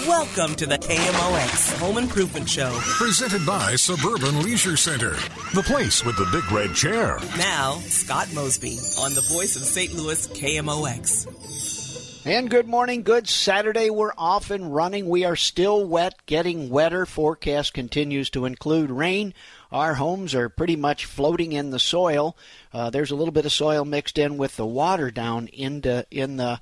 Welcome to the KMOX Home Improvement Show. Presented by Suburban Leisure Center, the place with the big red chair. Now, Scott Mosby on the voice of St. Louis KMOX. And good morning, good Saturday. We're off and running. We are still wet, getting wetter. Forecast continues to include rain. Our homes are pretty much floating in the soil. There's a little bit of soil mixed in with the water down in the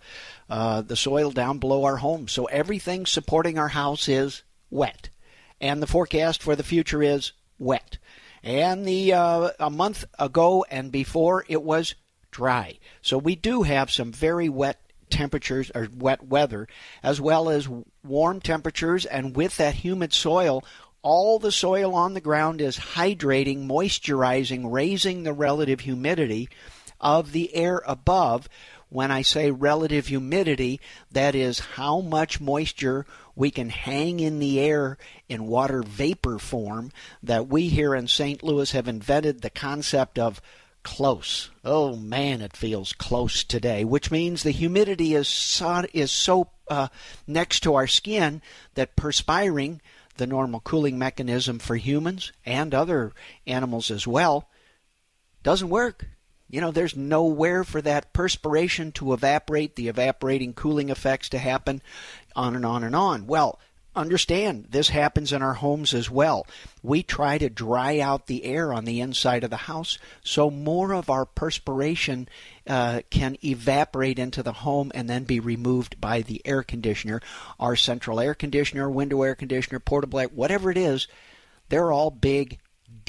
soil down below our homes. So everything supporting our house is wet. And the forecast for the future is wet. And a month ago and before, it was dry. So we do have some very wet temperatures or wet weather, as well as warm temperatures. And with that humid soil, all the soil on the ground is hydrating, moisturizing, raising the relative humidity of the air above. When I say relative humidity, that is how much moisture we can hang in the air in water vapor form, that we here in St. Louis have invented the concept of close. Oh man, it feels close today, which means the humidity is so next to our skin that perspiring, the normal cooling mechanism for humans and other animals as well, doesn't work. You know, there's nowhere for that perspiration to evaporate, the evaporating cooling effects to happen, on and on and on. Well, understand, this happens in our homes as well. We try to dry out the air on the inside of the house so more of our perspiration can evaporate into the home and then be removed by the air conditioner. Our central air conditioner, window air conditioner, portable air, whatever it is, they're all big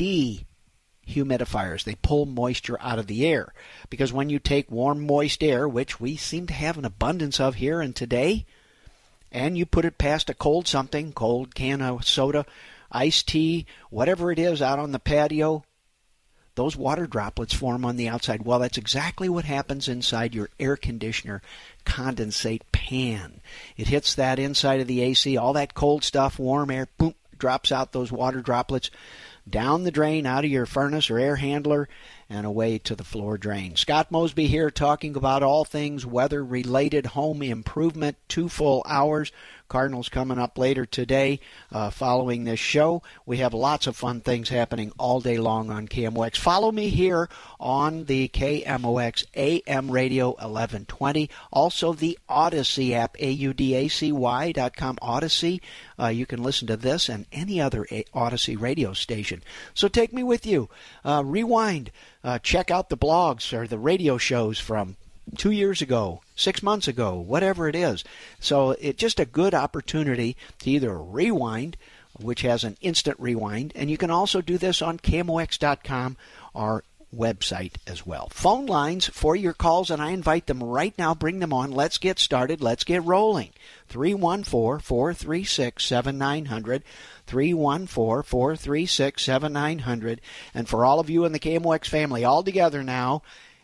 dehumidifiers. They pull moisture out of the air. Because when you take warm, moist air, which we seem to have an abundance of here and today, and you put it past a cold something, cold can of soda, iced tea, whatever it is out on the patio, those water droplets form on the outside. Well, that's exactly what happens inside your air conditioner condensate pan. It hits that inside of the AC, all that cold stuff, warm air, boom, drops out those water droplets down the drain, out of your furnace or air handler, and away to the floor drain. Scott Mosby here talking about all things weather-related home improvement, 2 full hours. Cardinals coming up later today following this show. We have lots of fun things happening all day long on KMOX. Follow me here on the KMOX AM Radio 1120. Also the Odyssey app, audacy.com, Odyssey. You can listen to this and any other Odyssey radio station. So take me with you. Rewind. Check out the blogs or the radio shows from 2 years ago, 6 months ago, whatever it is. So it's just a good opportunity to either rewind, which has an instant rewind, and you can also do this on KMOX.com, our website as well. Phone lines for your calls, and I invite them right now. Bring them on. Let's get started. Let's get rolling. 314-436-7900. 314-436-7900. And for all of you in the KMOX family, all together now,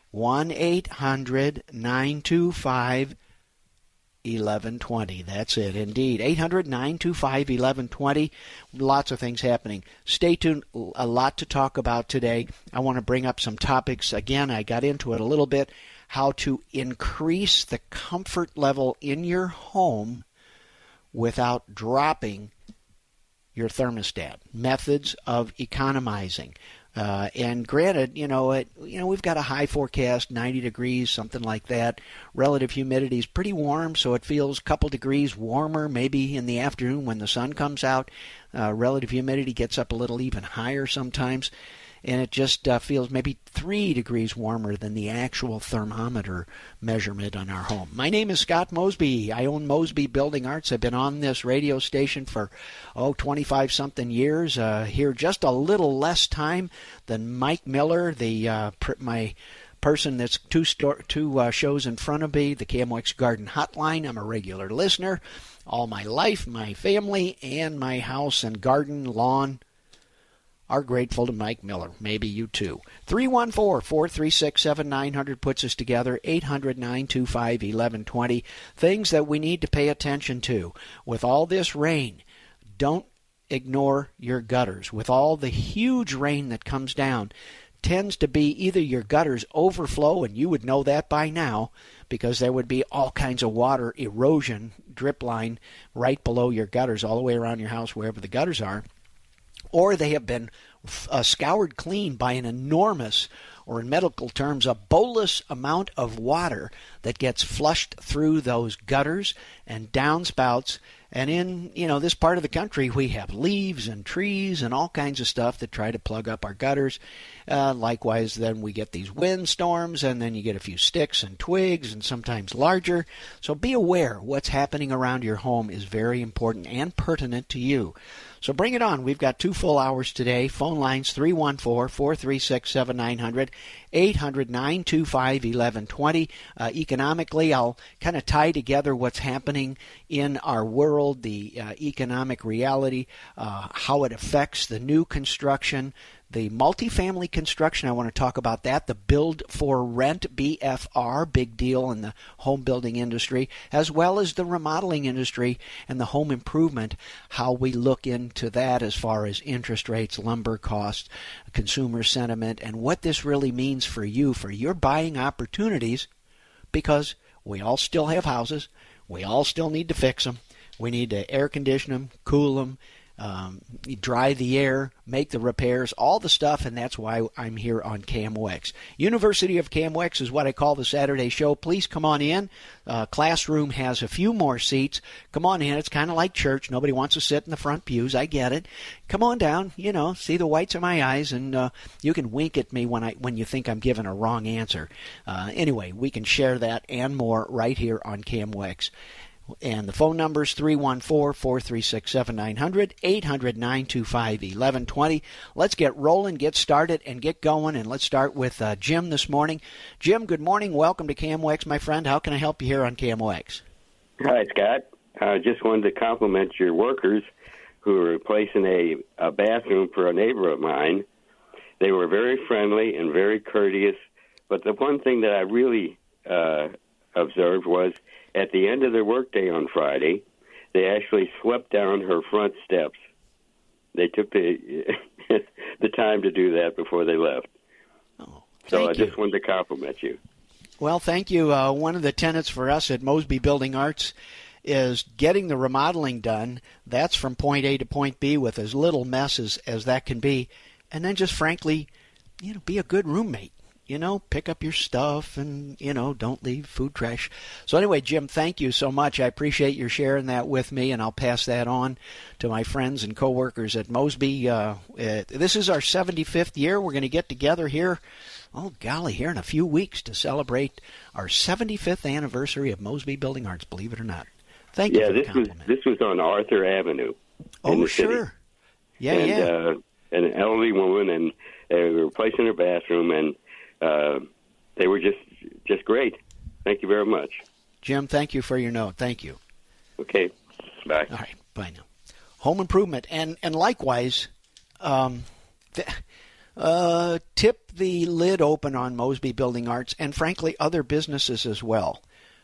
1-800-925-1120. That's it, indeed. 800-925-1120. Lots of things happening. Stay tuned. A lot to talk about today. I want to bring up some topics. Again, I got into it a little bit. How to increase the comfort level in your home without dropping your thermostat. Methods of economizing. And granted, we've got a high forecast, 90 degrees, something like that. Relative humidity is pretty warm, so it feels a couple degrees warmer maybe in the afternoon when the sun comes out. Relative humidity gets up a little even higher sometimes, and it just feels maybe 3 degrees warmer than the actual thermometer measurement on our home. My name is Scott Mosby. I own Mosby Building Arts. I've been on this radio station for 25-something years. Here just a little less time than Mike Miller, my person that's two shows in front of me, the KMOX Garden Hotline. I'm a regular listener. All my life, my family, and my house and garden, lawn, are grateful to Mike Miller. Maybe you too. 314-436-7900 puts us together. 800-925-1120. Things that we need to pay attention to. With all this rain, don't ignore your gutters. With all the huge rain that comes down, tends to be either your gutters overflow, and you would know that by now because there would be all kinds of water erosion, drip line right below your gutters all the way around your house wherever the gutters are, or they have been scoured clean by an enormous, or in medical terms, a bolus amount of water that gets flushed through those gutters and downspouts. And in, this part of the country, we have leaves and trees and all kinds of stuff that try to plug up our gutters. Likewise, then we get these windstorms, and then you get a few sticks and twigs, and sometimes larger. So be aware what's happening around your home is very important and pertinent to you. So bring it on. We've got 2 full hours today. Phone lines 314-436-7900, 800-925-1120. Economically, I'll kind of tie together what's happening in our world, the economic reality, how it affects the new construction, the multifamily construction. I want to talk about that. The build for rent, BFR, big deal in the home building industry, as well as the remodeling industry and the home improvement, how we look into that as far as interest rates, lumber costs, consumer sentiment, and what this really means for you, for your buying opportunities, because we all still have houses. We all still need to fix them. We need to air condition them, cool them, dry the air, make the repairs, all the stuff, and that's why I'm here on KMOX. University of KMOX is what I call the Saturday show. Please come on in. Classroom has a few more seats. Come on in. It's kind of like church. Nobody wants to sit in the front pews. I get it. Come on down. See the whites of my eyes, and you can wink at me when you think I'm giving a wrong answer. Anyway, we can share that and more right here on KMOX. And the phone number is 314-436-7900, 800-925-1120. Let's get rolling, get started, and get going. And let's start with Jim this morning. Jim, good morning. Welcome to KMOX, my friend. How can I help you here on KMOX? Hi, Scott. I just wanted to compliment your workers who are replacing a bathroom for a neighbor of mine. They were very friendly and very courteous. But the one thing that I really observed was at the end of their workday on Friday, they actually swept down her front steps. They took the time to do that before they left. Oh, so I just wanted to compliment you. Well, thank you. One of the tenets for us at Mosby Building Arts is getting the remodeling done. That's from point A to point B with as little mess as that can be. And then just frankly, be a good roommate. Pick up your stuff and, don't leave food trash. So anyway, Jim, thank you so much. I appreciate your sharing that with me, and I'll pass that on to my friends and coworkers at Mosby. This is our 75th year. We're going to get together here, here in a few weeks to celebrate our 75th anniversary of Mosby Building Arts, believe it or not. Thank you for the compliment. This was on Arthur Avenue. Oh, sure. City. Yeah. An elderly woman, and they were replacing her bathroom, and they were just great. Thank you very much. Jim, thank you for your note. Thank you. Okay. Bye. All right. Bye now. Home improvement. And likewise, tip the lid open on Mosby Building Arts and, frankly, other businesses as well.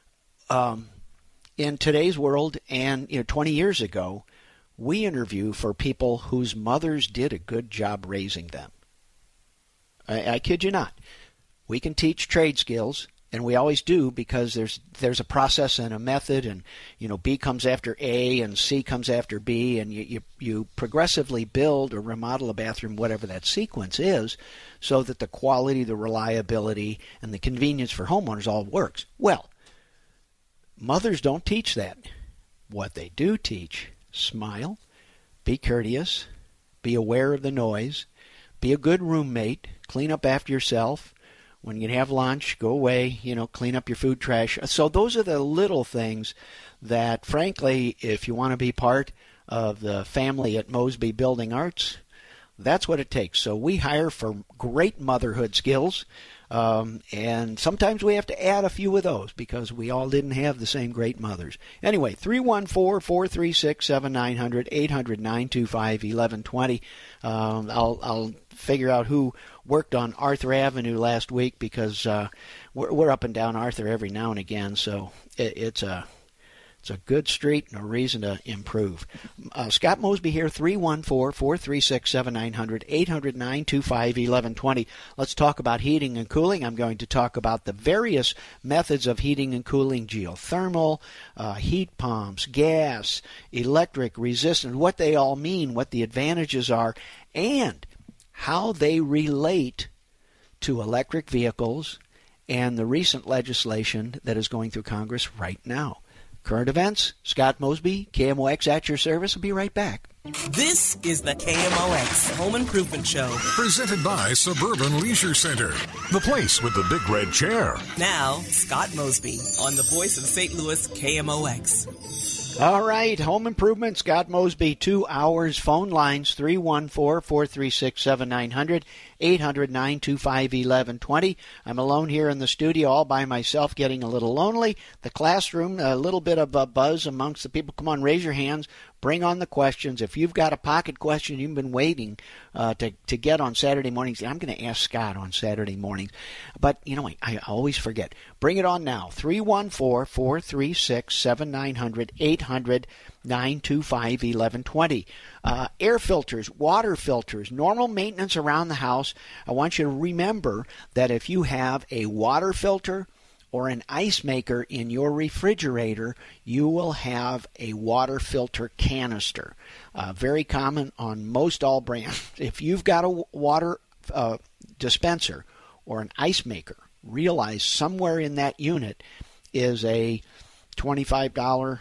In today's world and 20 years ago, we interview for people whose mothers did a good job raising them. I kid you not. We can teach trade skills, and we always do because there's a process and a method, and B comes after A and C comes after B, and you progressively build or remodel a bathroom, whatever that sequence is, so that the quality, the reliability, and the convenience for homeowners all works. Well, mothers don't teach that. What they do teach: smile, be courteous, be aware of the noise, be a good roommate, clean up after yourself. When you have lunch, go away, clean up your food trash. So those are the little things that, frankly, if you want to be part of the family at Mosby Building Arts, that's what it takes. So we hire for great motherhood skills, and sometimes we have to add a few of those because we all didn't have the same great mothers. Anyway, 314-436-7900, 800-925-1120. I'll figure out who worked on Arthur Avenue last week because we're up and down Arthur every now and again, so it's a It's a good street, no reason to improve. Scott Mosby here, 314-436-7900, 800-925-1120. Let's talk about heating and cooling. I'm going to talk about the various methods of heating and cooling, geothermal, heat pumps, gas, electric, resistant, what they all mean, what the advantages are, and how they relate to electric vehicles and the recent legislation that is going through Congress right now. Current events, Scott Mosby, KMOX at your service. I'll be right back. This is the KMOX Home Improvement Show. Presented by Suburban Leisure Center, the place with the big red chair. Now, Scott Mosby on the voice of St. Louis, KMOX. All right, home improvement, Scott Mosby, 2 hours, phone lines, 314-436-7900, 800-925-1120. I'm alone here in the studio all by myself, getting a little lonely. The classroom, a little bit of a buzz amongst the people. Come on, raise your hands. Bring on the questions. If you've got a pocket question you've been waiting to get on Saturday mornings, I'm going to ask Scott on Saturday mornings. But, you know, I always forget. Bring it on now. 314-436-7900, 800-925-1120. Air filters, water filters, normal maintenance around the house. I want you to remember that if you have a water filter or an ice maker in your refrigerator, you will have a water filter canister. Very common on most all brands. If you've got a water dispenser or an ice maker, realize somewhere in that unit is a $25, $40,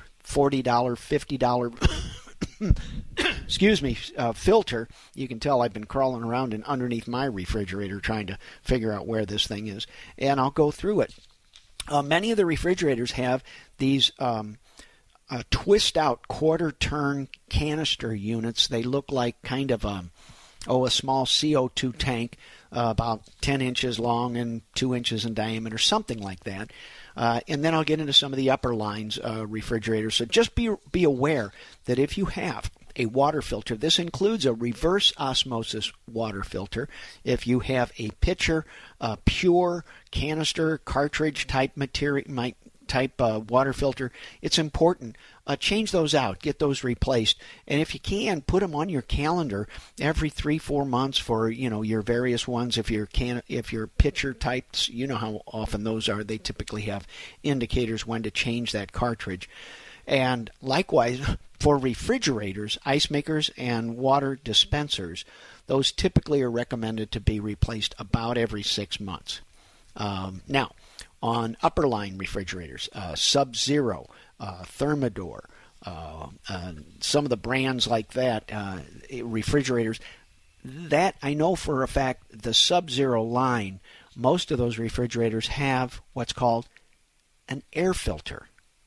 $50 filter. You can tell I've been crawling around underneath my refrigerator trying to figure out where this thing is, and I'll go through it. Many of the refrigerators have these twist-out quarter-turn canister units. They look like kind of a small CO2 tank, about 10 inches long and 2 inches in diameter, something like that. And then I'll get into some of the upper lines refrigerators. So just be aware that if you have a water filter, this includes a reverse osmosis water filter. If you have a pitcher, pure canister, cartridge type material, water filter, it's important. Change those out. Get those replaced. And if you can, put them on your calendar every 3-4 months for, your various ones. If you're pitcher types, you know how often those are. They typically have indicators when to change that cartridge. And likewise, for refrigerators, ice makers, and water dispensers, those typically are recommended to be replaced about every 6 months. Now, on upper line refrigerators, Sub-Zero, Thermador, some of the brands like that, refrigerators, that I know for a fact, the Sub-Zero line, most of those refrigerators have what's called an air filter.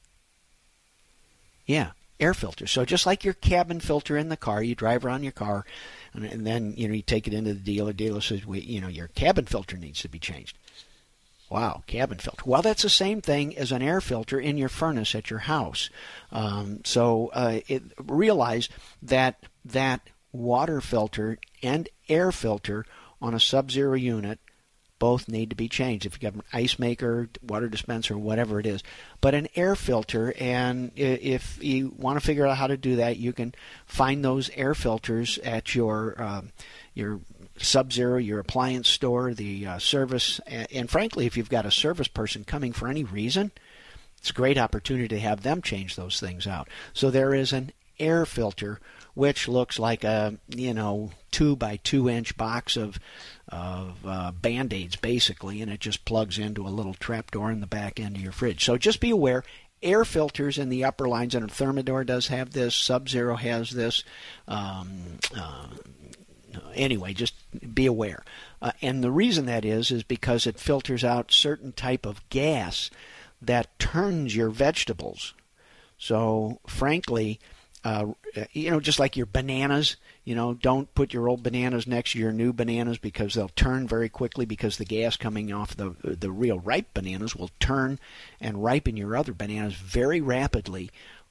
Yeah, air filter. So just like your cabin filter in the car, you drive around your car, and then you take it into the dealer. Dealer says, your cabin filter needs to be changed. Wow, cabin filter. Well, that's the same thing as an air filter in your furnace at your house. Realize that water filter and air filter on a Sub-Zero unit both need to be changed. If you have an ice maker, water dispenser, whatever it is. But an air filter, and if you want to figure out how to do that, you can find those air filters at your Sub-Zero, your appliance store, the service. And frankly, if you've got a service person coming for any reason, it's a great opportunity to have them change those things out. So there is an air filter, which looks like a 2 by 2 inch box of Band-Aids basically, and it just plugs into a little trapdoor in the back end of your fridge. So just be aware, air filters in the upper lines, and Thermador does have this, Sub-Zero has this. Anyway, just be aware. And the reason that is because it filters out certain type of gas that turns your vegetables. So frankly, just like your bananas, don't put your old bananas next to your new bananas because they'll turn very quickly, because the gas coming off the real ripe bananas will turn and ripen your other bananas very rapidly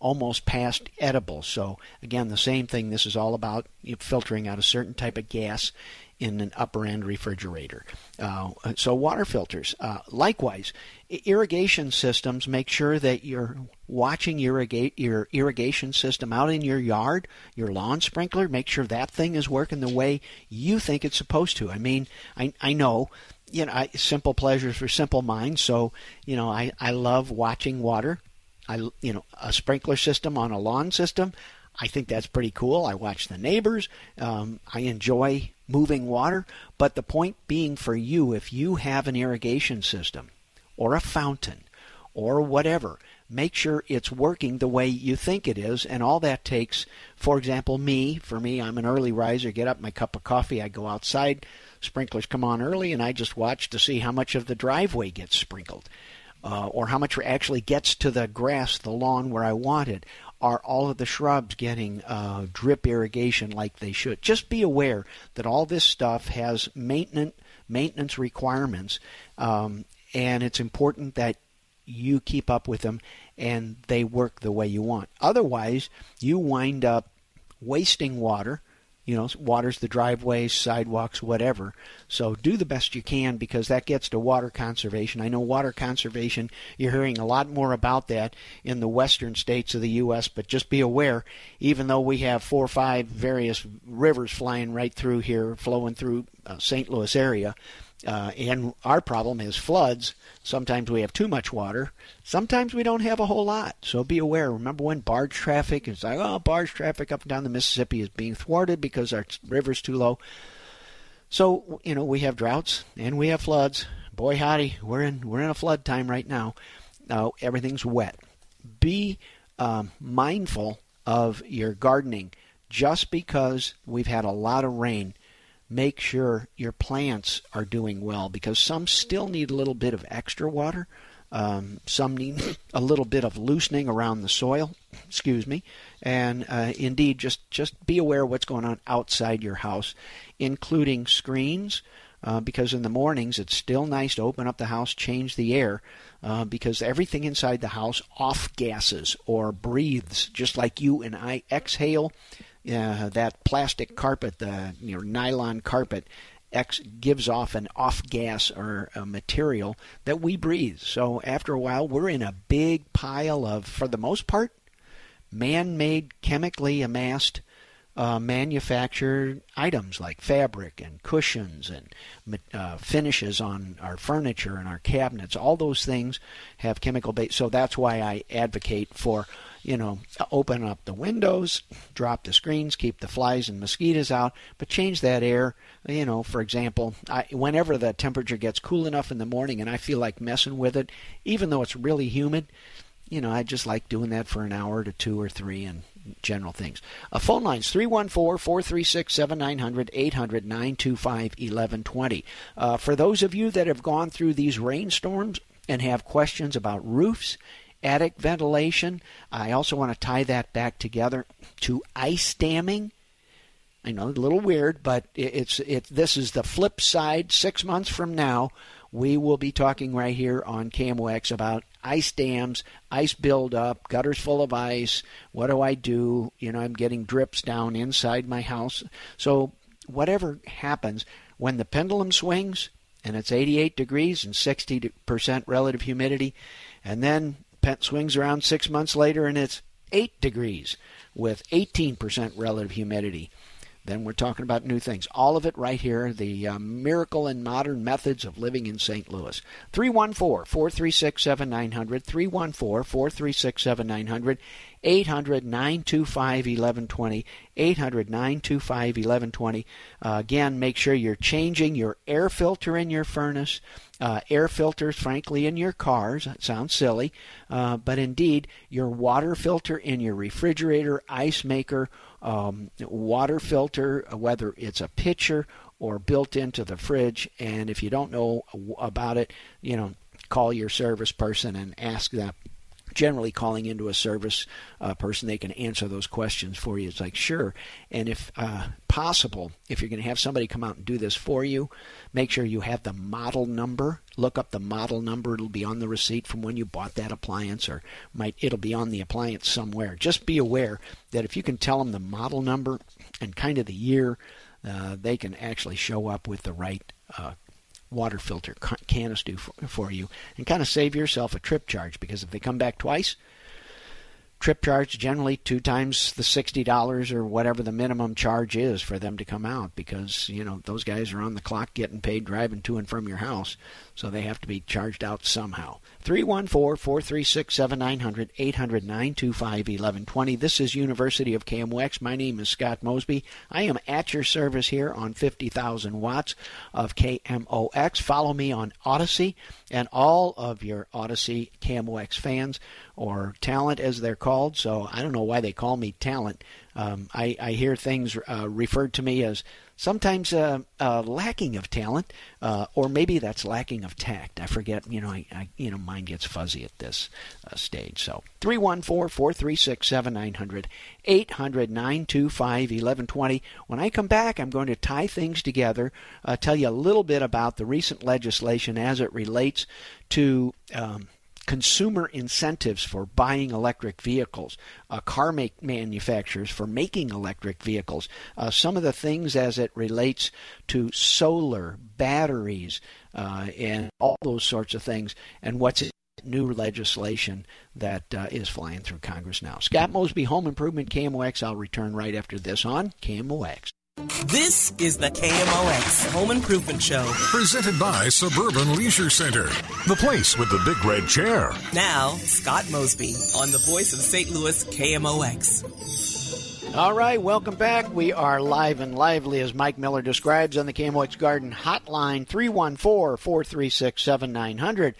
almost past edible. So again, the same thing. This is all about filtering out a certain type of gas in an upper end refrigerator. So water filters. Likewise, irrigation systems, make sure that you're watching your irrigation system out in your yard, your lawn sprinkler. Make sure that thing is working the way you think it's supposed to. I mean, I know, simple pleasures for simple minds. So, I love watching water. A sprinkler system on a lawn system, I think that's pretty cool. I watch the neighbors. I enjoy moving water. But the point being for you, if you have an irrigation system or a fountain or whatever, make sure it's working the way you think it is. And all that takes, for example, for me, I'm an early riser, get up, my cup of coffee, I go outside, sprinklers come on early, and I just watch to see how much of the driveway gets sprinkled. Or how much actually gets to the grass, the lawn where I want it. Are all of the shrubs getting drip irrigation like they should? Just be aware that all this stuff has maintenance requirements, and it's important that you keep up with them and they work the way you want. Otherwise, you wind up wasting water. Waters the driveways, sidewalks, whatever. So do the best you can, because that gets to water conservation. I know water conservation, you're hearing a lot more about that in the western states of the U.S., but just be aware, even though we have 4 or 5 various rivers flying right through here, flowing through St. Louis area, and our problem is floods. Sometimes we have too much water. Sometimes we don't have a whole lot. So be aware. Remember when barge traffic is like, barge traffic up and down the Mississippi is being thwarted because our river's too low. So, we have droughts and we have floods. Boy, howdy, we're in a flood time right now. Everything's wet. Be mindful of your gardening. Just because we've had a lot of rain, make sure your plants are doing well, because some still need a little bit of extra water. Some need a little bit of loosening around the soil. And indeed, just be aware of what's going on outside your house, including screens, because in the mornings it's still nice to open up the house, change the air, because everything inside the house off gases or breathes, just like you and I exhale. That plastic carpet, the nylon carpet, gives off an off gas or a material that we breathe. So after a while, we're in a big pile of, for the most part, man-made, chemically amassed, manufactured items like fabric and cushions and finishes on our furniture and our cabinets. All those things have chemical base. So that's why I advocate for open up the windows, drop the screens, keep the flies and mosquitoes out, but change that air. For example, whenever the temperature gets cool enough in the morning and I feel like messing with it, even though it's really humid, I just like doing that for an hour to 2 or 3 and general things. Phone lines 314-436-7900, 800-925-1120. For those of you that have gone through these rainstorms and have questions about roofs, attic ventilation, I also want to tie that back together to ice damming. I know, a little weird, but this is the flip side. 6 months from now, we will be talking right here on KMOX about ice dams, ice buildup, gutters full of ice. What do I do? I'm getting drips down inside my house. So whatever happens, when the pendulum swings and it's 88 degrees and 60% relative humidity, and then swings around 6 months later and it's 8 degrees with 18% relative humidity, then we're talking about new things. All of it right here, the miracle and modern methods of living in St. Louis. 314-436-7900, 314-436-7900, 800-925-1120, 800-925-1120. Again, make sure you're changing your air filter in your furnace, air filters, frankly, in your cars. That sounds silly, but indeed, your water filter in your refrigerator, ice maker, water filter, whether it's a pitcher or built into the fridge. And if you don't know about it, call your service person and ask them generally calling into a service person, they can answer those questions for you. It's like, sure. And if possible, if you're going to have somebody come out and do this for you, make sure you have the model number. Look up the model number. It'll be on the receipt from when you bought that appliance, or it'll be on the appliance somewhere. Just be aware that if you can tell them the model number and kind of the year, they can actually show up with the right water filter canister for you, and kind of save yourself a trip charge, because if they come back twice, trip charge generally 2 times the $60 or whatever the minimum charge is for them to come out, because those guys are on the clock getting paid driving to and from your house, so they have to be charged out somehow. 314-436-7900, 800-925-1120. This is University of KMOX. My name is Scott Mosby. I am at your service here on 50,000 watts of KMOX. Follow me on Odyssey, and all of your Odyssey KMOX fans, or talent as they're called. So I don't know why they call me talent. I hear things referred to me as sometimes lacking of talent, or maybe that's lacking of tact. I forget. Mine gets fuzzy at this stage. So 314-436-7900, 800-925-1120. When I come back, I'm going to tie things together, tell you a little bit about the recent legislation as it relates to consumer incentives for buying electric vehicles, car manufacturers for making electric vehicles, some of the things as it relates to solar, batteries, and all those sorts of things, and what's new legislation that is flying through Congress now. Scott Mosby, Home Improvement, KMOX. I'll return right after this on KMOX. This is the KMOX Home Improvement Show. Presented by Suburban Leisure Center, the place with the big red chair. Now, Scott Mosby on the voice of St. Louis KMOX. All right, welcome back. We are live and lively, as Mike Miller describes, on the KMOX Garden Hotline, 314-436-7900,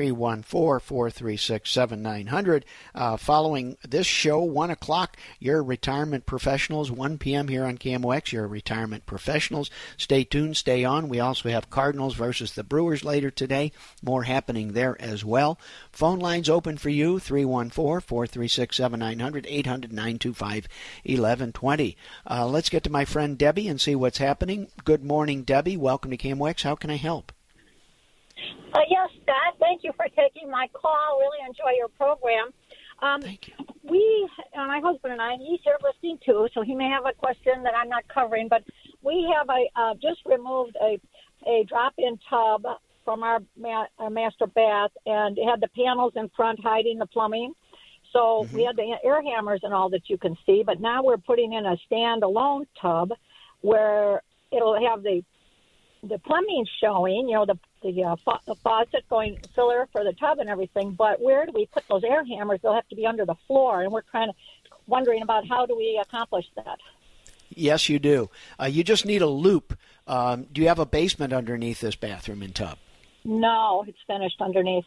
314-436-7900. Following this show, 1 o'clock, your retirement professionals, 1 p.m. here on KMOX, your retirement professionals. Stay tuned, stay on. We also have Cardinals versus the Brewers later today. More happening there as well. Phone lines open for you, 314-436-7900, 800-925-1120. Let's get to my friend Debbie and see what's happening. Good morning, Debbie. Welcome to KMOX. How can I help? Yes, Scott. Thank you for taking my call. Really enjoy your program. Thank you. My husband and I, he's here listening too, so he may have a question that I'm not covering, but we have just removed a drop-in tub from our master bath, and it had the panels in front hiding the plumbing. So we had the air hammers and all that you can see, but now we're putting in a standalone tub where it'll have the plumbing showing, the faucet going filler for the tub and everything. But where do we put those air hammers? They'll have to be under the floor, and we're kind of wondering about how do we accomplish that. Yes, you do. You just need a loop. Do you have a basement underneath this bathroom and tub? No, it's finished underneath.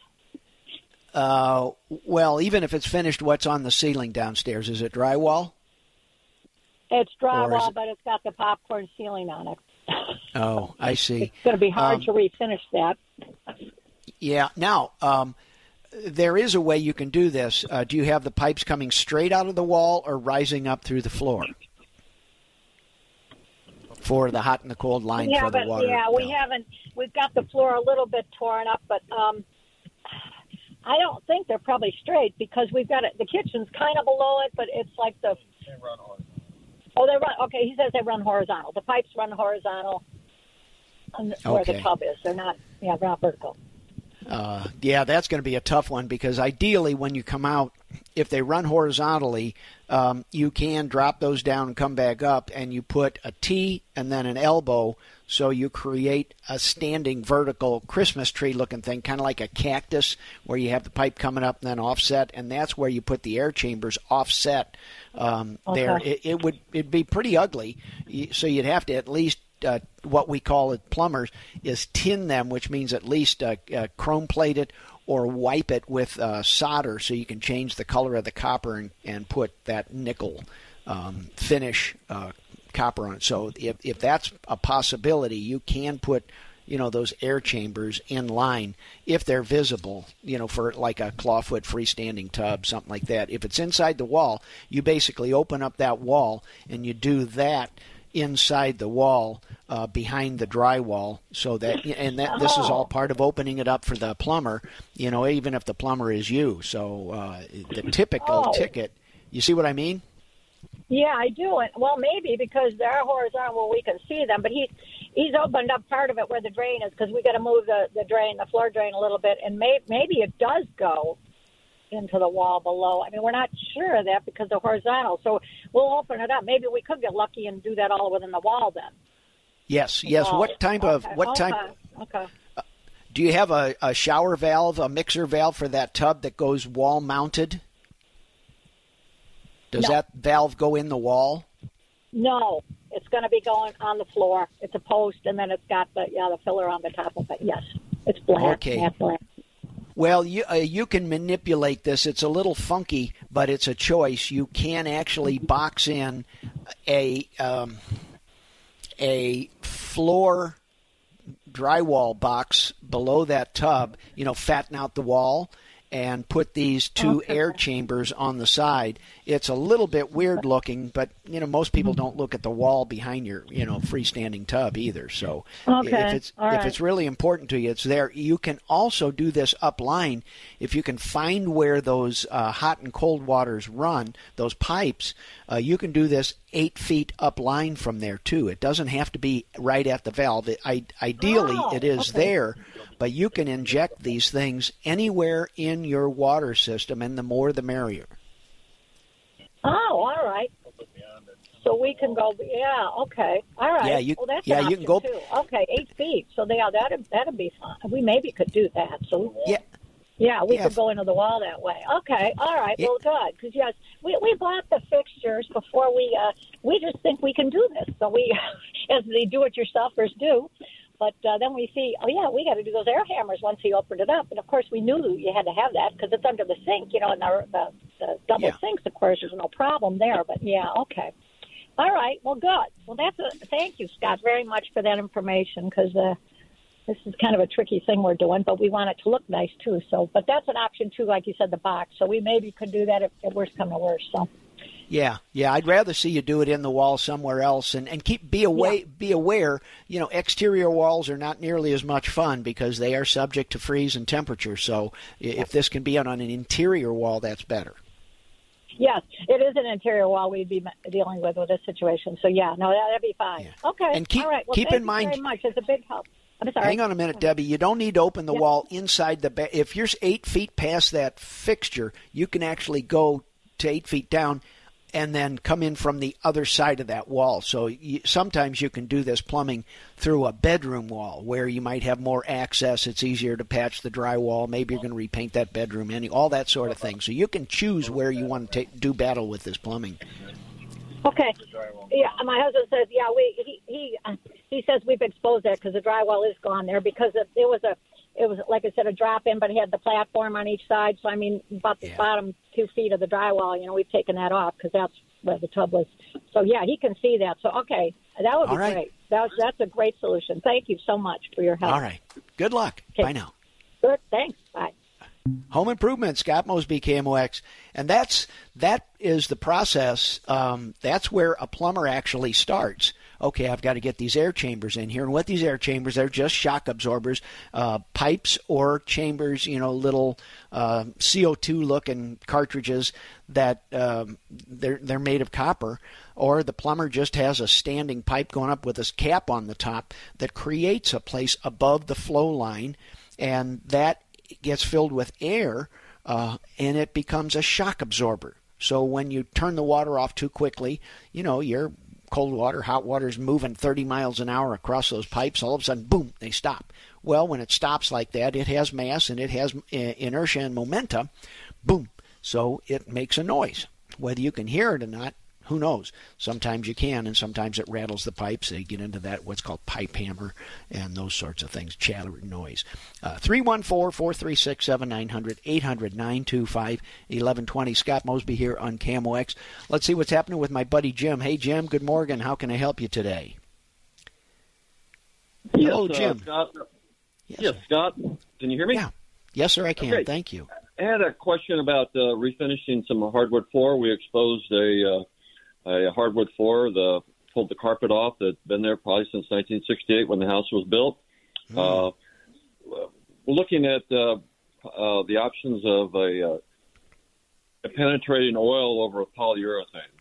Well, even if it's finished, what's on the ceiling downstairs? Is it drywall? It's drywall, but it's got the popcorn ceiling on it. Oh, I see. It's going to be hard to refinish that. Yeah. Now, there is a way you can do this. Do you have the pipes coming straight out of the wall or rising up through the floor for the hot and the cold line for the water? Yeah, we haven't. We've got the floor a little bit torn up, but I don't think they're probably straight because we've got it. The kitchen's kind of below it, but it's like they run horizontal. Oh, they run. Okay, he says they run horizontal. The pipes run horizontal where the tub is. They're not vertical. Yeah, that's going to be a tough one because ideally when you come out, if they run horizontally, you can drop those down and come back up, and you put a T and then an elbow, so you create a standing vertical Christmas tree looking thing, kind of like a cactus, where you have the pipe coming up and then offset, and that's where you put the air chambers offset. There, it'd be pretty ugly, so you'd have to at least what we call it plumbers is tin them, which means at least chrome plate it or wipe it with solder so you can change the color of the copper and put that nickel finish copper on it. So if that's a possibility, you can put those air chambers in line if they're visible, for like a clawfoot freestanding tub, something like that. If it's inside the wall, you basically open up that wall and you do that inside the wall behind the drywall, so that this is all part of opening it up for the plumber, even if the plumber is you. So the typical ticket, you see what I mean? Yeah, I do. And, well, maybe because they're horizontal, we can see them. But he's opened up part of it where the drain is, because we got to move the floor drain a little bit, and maybe it does go into the wall below. I mean, we're not sure of that because they're horizontal. So we'll open it up. Maybe we could get lucky and do that all within the wall then. Yes. What type? Do you have a shower valve, a mixer valve for that tub that goes wall mounted? Does that valve go in the wall? No, it's going to be going on the floor. It's a post, and then it's got the filler on the top of it. Yes, it's black. Okay. Matte black. Well, you can manipulate this. It's a little funky, but it's a choice. You can actually box in a floor drywall box below that tub, fatten out the wall, and put these two air chambers on the side. It's a little bit weird looking, but most people don't look at the wall behind your freestanding tub either. So if it's really important to you, it's there. You can also do this up line if you can find where those hot and cold waters run, those pipes. You can do this 8 feet up line from there too. It doesn't have to be right at the valve. Ideally, it is there. But you can inject these things anywhere in your water system, and the more the merrier. Oh, all right. So we can go, okay. All right. You can go too. Okay, 8 feet. So that'd be fun. We maybe could do that. So we could go into the wall that way. Okay, all right. Well, good. Because, yes, we bought the fixtures before we just think we can do this. So we, as the do-it-yourselfers do. But then we see, we got to do those air hammers once he opened it up. And, of course, we knew you had to have that because it's under the sink, and the double sinks, of course, there's no problem there. But, okay. All right. Well, good. Well, thank you, Scott, very much for that information because this is kind of a tricky thing we're doing, but we want it to look nice, too. So, but that's an option, too, like you said, the box. So we maybe could do that if worse come to worse. So. Yeah, I'd rather see you do it in the wall somewhere else, and be aware. Exterior walls are not nearly as much fun because they are subject to freeze and temperature. So if this can be on an interior wall, that's better. Yes, it is an interior wall we'd be dealing with this situation. So that'd be fine. Yeah. Okay, and keep all right. Well, keep in mind, very much. It's a big help. I'm sorry. Hang on a minute, Debbie. You don't need to open the wall inside the. If you're 8 feet past that fixture, you can actually go to 8 feet down and then come in from the other side of that wall. So sometimes you can do this plumbing through a bedroom wall where you might have more access. It's easier to patch the drywall. Maybe you're going to repaint that bedroom, all that sort of thing. So you can choose where you want to do battle with this plumbing. Okay. Yeah, my husband says, he says we've exposed that because the drywall is gone there because it was like I said, a drop-in, but it had the platform on each side. So, about the bottom 2 feet of the drywall, we've taken that off because that's where the tub was. So, he can see that. So, okay, that would be great. That's a great solution. Thank you so much for your help. All right. Good luck. Okay. Bye now. Good. Thanks. Bye. Home Improvement, Scott Mosby, KMOX. And that is the process. That's where a plumber actually starts. Okay, I've got to get these air chambers in here. And what these air chambers, they're just shock absorbers, pipes or chambers, little CO2-looking cartridges that they're made of copper. Or the plumber just has a standing pipe going up with this cap on the top that creates a place above the flow line, and that gets filled with air, and it becomes a shock absorber. So when you turn the water off too quickly, your cold water, hot water is moving 30 miles an hour across those pipes. All of a sudden, boom, they stop. Well, when it stops like that, it has mass and it has inertia and momentum. Boom. So it makes a noise. Whether you can hear it or not, who knows? Sometimes you can, and sometimes it rattles the pipes. They get into that, what's called pipe hammer, and those sorts of things, chatter and noise. 314-436-7900, 800-925-1120. Scott Mosby here on KMOX. Let's see what's happening with my buddy Jim. Hey, Jim, good morning. How can I help you today? Hello, Jim. Scott. Yes, Yes, Scott. Can you hear me? Yeah. Yes, sir, I can. Okay. Thank you. I had a question about refinishing some hardwood floor. We exposed a hardwood floor, pulled the carpet off that's been there probably since 1968 when the house was built. We're looking at the options of a penetrating oil over a polyurethane.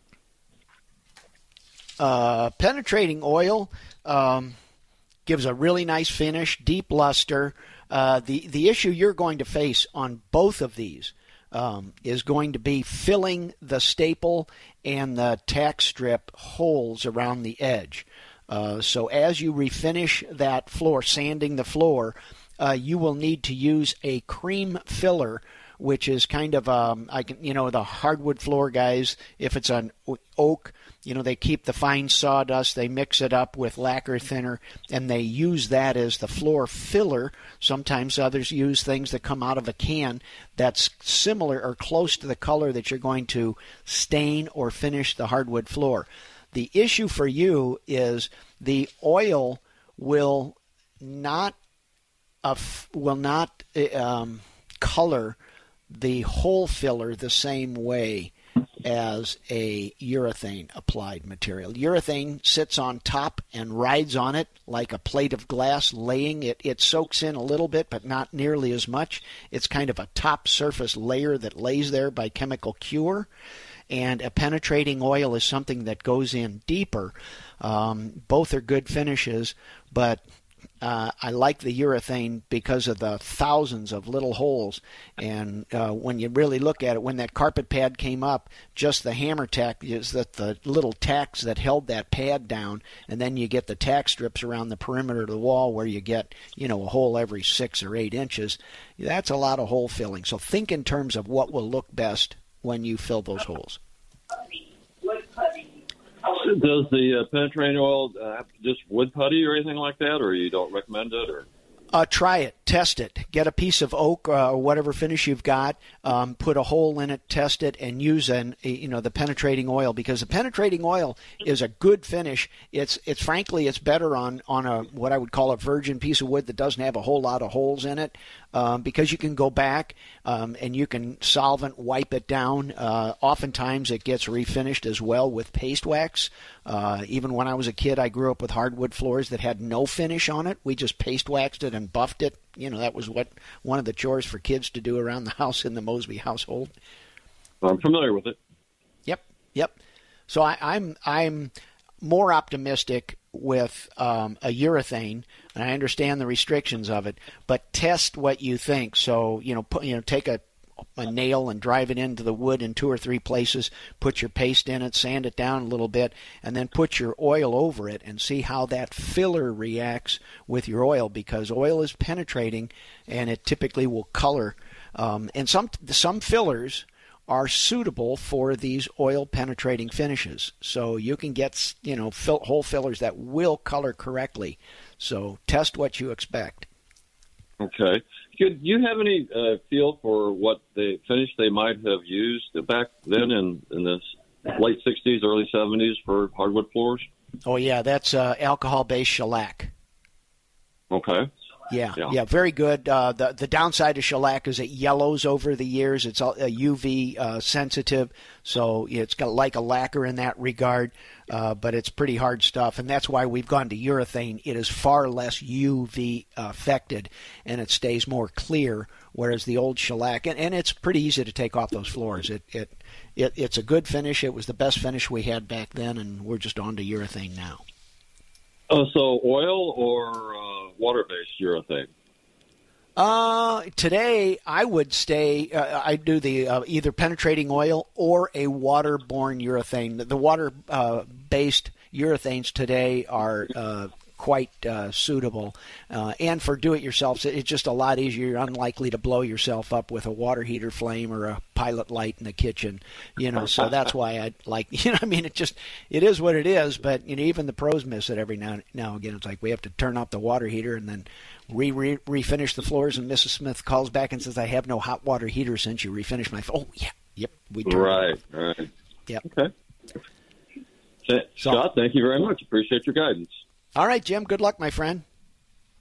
Penetrating oil gives a really nice finish, deep luster. The issue you're going to face on both of these is going to be filling the staple and the tack strip holes around the edge. So as you refinish that floor, sanding the floor, you will need to use a cream filler, which is kind of the hardwood floor guys, if it's an oak, they keep the fine sawdust, they mix it up with lacquer thinner, and they use that as the floor filler. Sometimes others use things that come out of a can that's similar or close to the color that you're going to stain or finish the hardwood floor. The issue for you is the oil will not color the hole filler the same way as a urethane applied material. Urethane sits on top and rides on it like a plate of glass laying. It soaks in a little bit, but not nearly as much. It's kind of a top surface layer that lays there by chemical cure. And a penetrating oil is something that goes in deeper. Both are good finishes, but I like the urethane because of the thousands of little holes. And when you really look at it, when that carpet pad came up, just the hammer tack is that the little tacks that held that pad down, and then you get the tack strips around the perimeter of the wall where you get, a hole every 6 or 8 inches. That's a lot of hole filling. So think in terms of what will look best when you fill those holes. Does the penetrating oil have just wood putty or anything like that, or you don't recommend it? Or try it, test it. Get a piece of oak or whatever finish you've got, put a hole in it, test it, and use the penetrating oil, because the penetrating oil is a good finish. It's frankly it's better on a what I would call a virgin piece of wood that doesn't have a whole lot of holes in it, because you can go back and you can solvent wipe it down. Oftentimes it gets refinished as well with paste wax. Even when I was a kid, I grew up with hardwood floors that had no finish on it. We just paste waxed it and buffed it. That was one of the chores for kids to do around the house in the Mosby household. I'm familiar with it. Yep. So I'm more optimistic with a urethane, and I understand the restrictions of it, but test what you think. So take a nail and drive it into the wood in 2 or 3 places, put your paste in it, sand it down a little bit, and then put your oil over it and see how that filler reacts with your oil, because oil is penetrating and it typically will color. And some fillers are suitable for these oil penetrating finishes. So you can get hole fillers that will color correctly. So test what you expect. Okay. Do you have any feel for what the finish they might have used back then in the late 60s, early 70s for hardwood floors? Oh, yeah, that's alcohol-based shellac. Okay. Yeah, very good. The downside of shellac is it yellows over the years. It's UV sensitive, so it's got like a lacquer in that regard, but it's pretty hard stuff, and that's why we've gone to urethane. It is far less UV affected, and it stays more clear, whereas the old shellac, and it's pretty easy to take off those floors. It's a good finish. It was the best finish we had back then, and we're just on to urethane now. So oil or water-based urethane? Today, I would stay. I do the either penetrating oil or a waterborne urethane. The water-based urethanes today are quite suitable, and for do-it-yourself, it's just a lot easier. You're unlikely to blow yourself up with a water heater flame or a pilot light in the kitchen. So that's why I like. It is what it is. But even the pros miss it every now and again. It's like we have to turn off the water heater and then refinish the floors, and Mrs. Smith calls back and says, "I have no hot water heater since you refinished my." Yep. We right. Yep. Okay. Scott, thank you very much. Appreciate your guidance. All right, Jim. Good luck, my friend.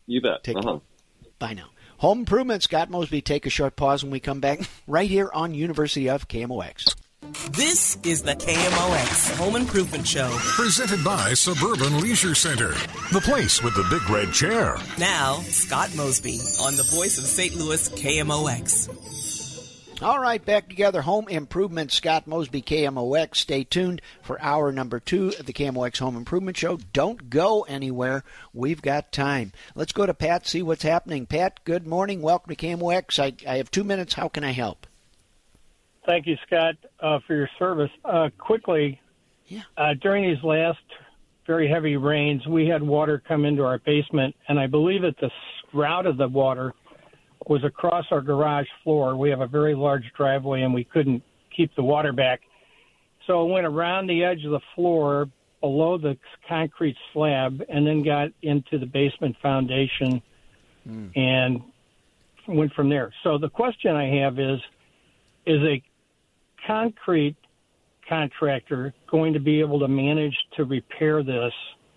You bet. Bye now. Home Improvement, Scott Mosby. Take a short pause when we come back right here on University of KMOX. This is the KMOX Home Improvement Show. Presented by Suburban Leisure Center, the place with the big red chair. Now, Scott Mosby on the voice of St. Louis KMOX. All right, back together. Home Improvement, Scott Mosby, KMOX. Stay tuned for hour number 2 of the KMOX Home Improvement Show. Don't go anywhere. We've got time. Let's go to Pat, see what's happening. Pat, good morning. Welcome to KMOX. I have 2 minutes. How can I help? Thank you, Scott, for your service. Quickly, during these last very heavy rains, we had water come into our basement, and I believe that the route of the water was across our garage floor. We have a very large driveway, and we couldn't keep the water back. So it went around the edge of the floor below the concrete slab and then got into the basement foundation and went from there. So the question I have is a concrete contractor going to be able to manage to repair this,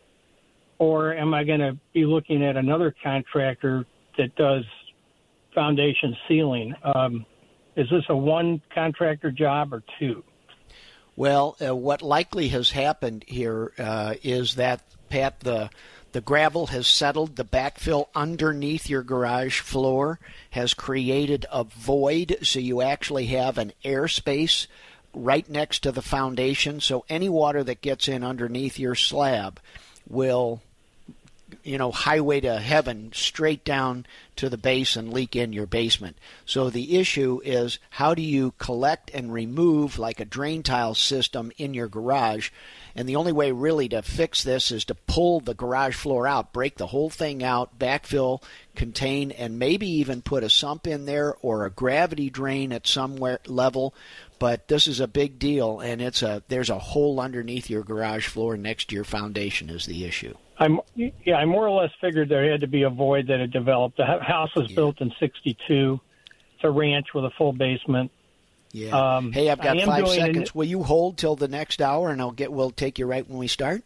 or am I going to be looking at another contractor that does foundation sealing? Is this a one contractor job or two? Well, what likely has happened here is that, Pat, the gravel has settled. The backfill underneath your garage floor has created a void, so you actually have an airspace right next to the foundation. So any water that gets in underneath your slab will, highway to heaven straight down to the base and leak in your basement. So the issue is, how do you collect and remove like a drain tile system in your garage? And the only way really to fix this is to pull the garage floor out, break the whole thing out, backfill, contain, and maybe even put a sump in there or a gravity drain at some level. But this is a big deal, and there's a hole underneath your garage floor next to your foundation is the issue. I more or less figured there had to be a void that had developed. The house was built in 1962. It's a ranch with a full basement. Yeah. Hey, I've got 5 seconds. Will you hold till the next hour, and we'll take you right when we start?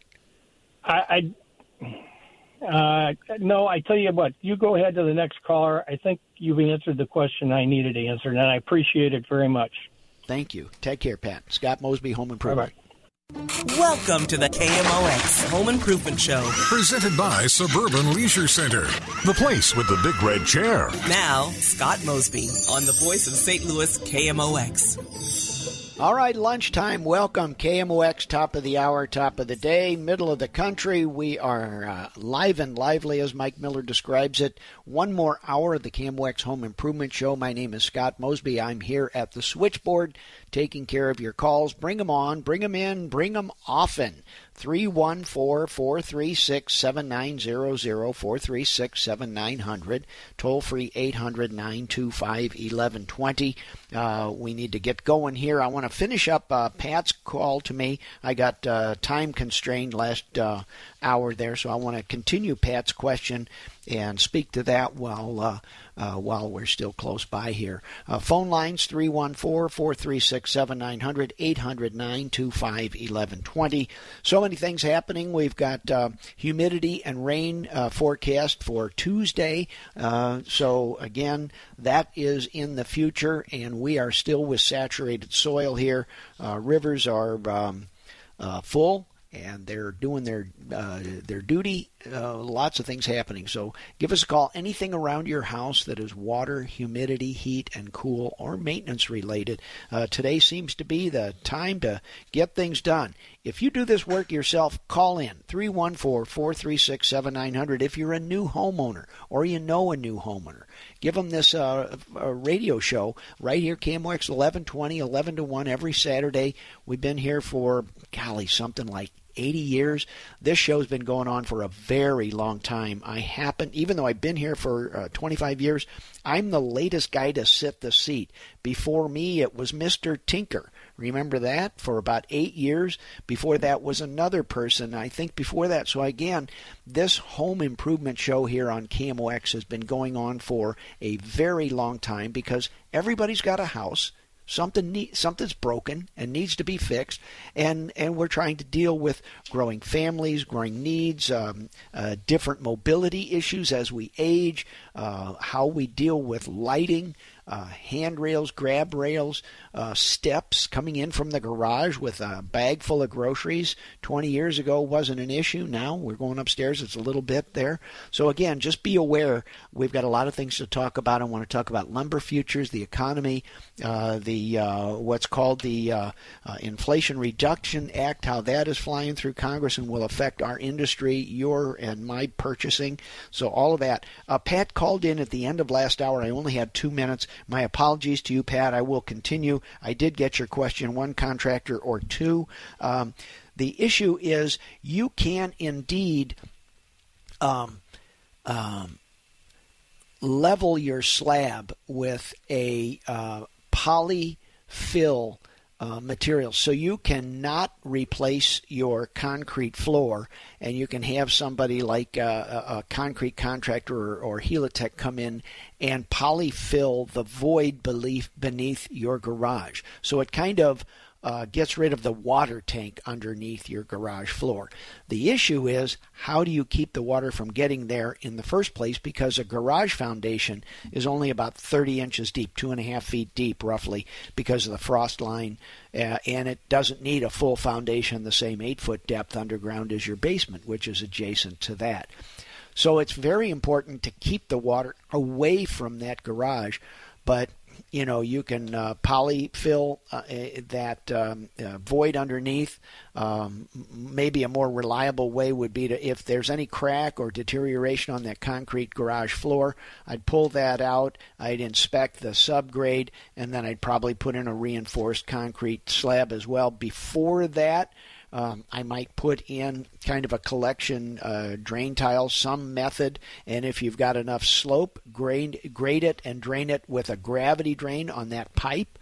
No, I tell you what. You go ahead to the next caller. I think you've answered the question I needed to answer, and I appreciate it very much. Thank you. Take care, Pat. Scott Mosby, Home Improvement. Bye-bye. Welcome to the KMOX Home Improvement Show. Presented by Suburban Leisure Center, the place with the big red chair. Now, Scott Mosby on the voice of St. Louis KMOX. All right, lunchtime. Welcome. KMOX, top of the hour, top of the day, middle of the country. We are live and lively, as Mike Miller describes it. One more hour of the KMOX Home Improvement Show. My name is Scott Mosby. I'm here at the switchboard taking care of your calls. Bring them on, bring them in, bring them often. 314-436-7900, 436-7900, toll-free 800-925-1120. We need to get going here. I want to finish up Pat's call to me. I got time constrained last hour there, so I want to continue Pat's question and speak to that while we're still close by here. Phone lines 314-436-7900, 800-925-1120. So many things happening. We've got humidity and rain forecast for Tuesday. So again, that is in the future, and we are still with saturated soil here. Rivers are full, and they're doing their duty. Lots of things happening. So give us a call. Anything around your house that is water, humidity, heat, and cool, or maintenance related. Today seems to be the time to get things done. If you do this work yourself, call in 314-436-7900. If you're a new homeowner or you know a new homeowner, give them this radio show right here, KMOX 1120, 11 to 1 every Saturday. We've been here for, something like 80 years. This show's been going on for a very long time. Even though I've been here for 25 years, I'm the latest guy to sit the seat. Before me, it was Mr. Tinker. Remember that? For about 8 years. Before that was another person, I think before that. So again, this home improvement show here on KMOX has been going on for a very long time because everybody's got a house. Something's broken and needs to be fixed, and we're trying to deal with growing families, growing needs, different mobility issues as we age, how we deal with lighting, handrails, grab rails, steps coming in from the garage with a bag full of groceries. 20 years ago wasn't an issue. Now we're going upstairs. It's a little bit there. So again, just be aware. We've got a lot of things to talk about. I want to talk about lumber futures, the economy, what's called the Inflation Reduction Act, how that is flying through Congress and will affect our industry, your and my purchasing. So all of that. Pat called in at the end of last hour. I only had 2 minutes. My apologies to you, Pat. I will continue. I did get your question, one contractor or two. The issue is you can indeed level your slab with a polyfill material. So you cannot replace your concrete floor, and you can have somebody like a concrete contractor or Helitech come in and polyfill the void beneath your garage. So it kind of gets rid of the water tank underneath your garage floor. The issue is, how do you keep the water from getting there in the first place? Because a garage foundation is only about 30 inches deep, 2.5 feet deep roughly, because of the frost line, and it doesn't need a full foundation the same 8-foot depth underground as your basement, which is adjacent to that. So it's very important to keep the water away from that garage, but you can polyfill that void underneath. Maybe a more reliable way would be to, if there's any crack or deterioration on that concrete garage floor, I'd pull that out, I'd inspect the subgrade, and then I'd probably put in a reinforced concrete slab as well. Before that, I might put in kind of a collection drain tile, some method, and if you've got enough slope, grade it and drain it with a gravity drain on that pipe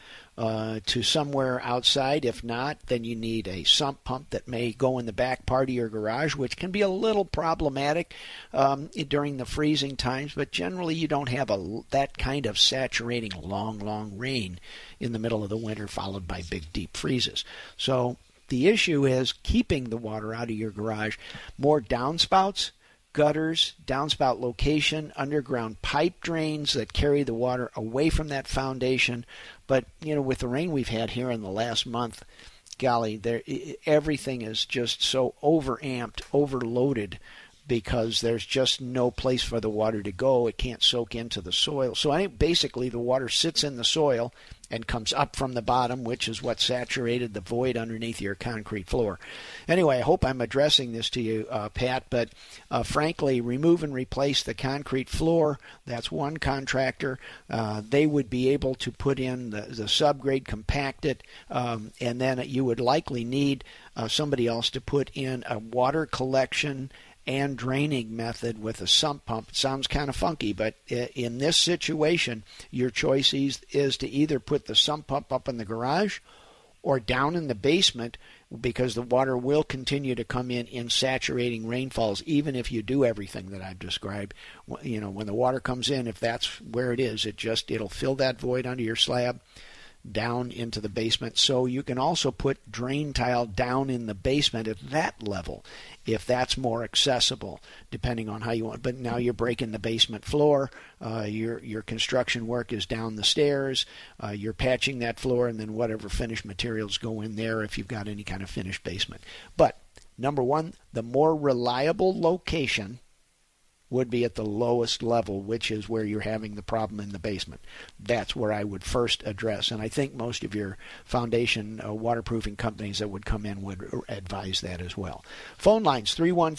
to somewhere outside. If not, then you need a sump pump that may go in the back part of your garage, which can be a little problematic during the freezing times, but generally you don't have that kind of saturating long rain in the middle of the winter followed by big deep freezes. So the issue is keeping the water out of your garage. More downspouts, gutters, downspout location, underground pipe drains that carry the water away from that foundation. But, with the rain we've had here in the last month, golly, everything is just so overamped, overloaded, because there's just no place for the water to go. It can't soak into the soil. So basically the water sits in the soil and comes up from the bottom, which is what saturated the void underneath your concrete floor. Anyway, I hope I'm addressing this to you, Pat, but frankly, remove and replace the concrete floor. That's one contractor. They would be able to put in the subgrade, compact it, and then you would likely need somebody else to put in a water collection and draining method with a sump pump. It sounds kind of funky, but in this situation, your choice is to either put the sump pump up in the garage or down in the basement, because the water will continue to come in saturating rainfalls, even if you do everything that I've described. When the water comes in, if that's where it is, it'll fill that void under your slab down into the basement. So you can also put drain tile down in the basement at that level, if that's more accessible, depending on how you want. But now you're breaking the basement floor. Your construction work is down the stairs. You're patching that floor, and then whatever finished materials go in there if you've got any kind of finished basement. But number one, the more reliable location would be at the lowest level, which is where you're having the problem in the basement. That's where I would first address, and I think most of your foundation waterproofing companies that would come in would advise that as well. Phone lines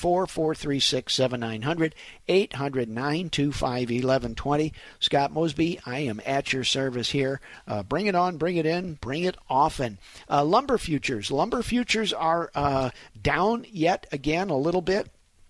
314-436-7900, 800-925-1120. Scott Mosby, I am at your service here. Bring it on, bring it in, bring it often. Lumber futures. Lumber futures are down yet again a little bit.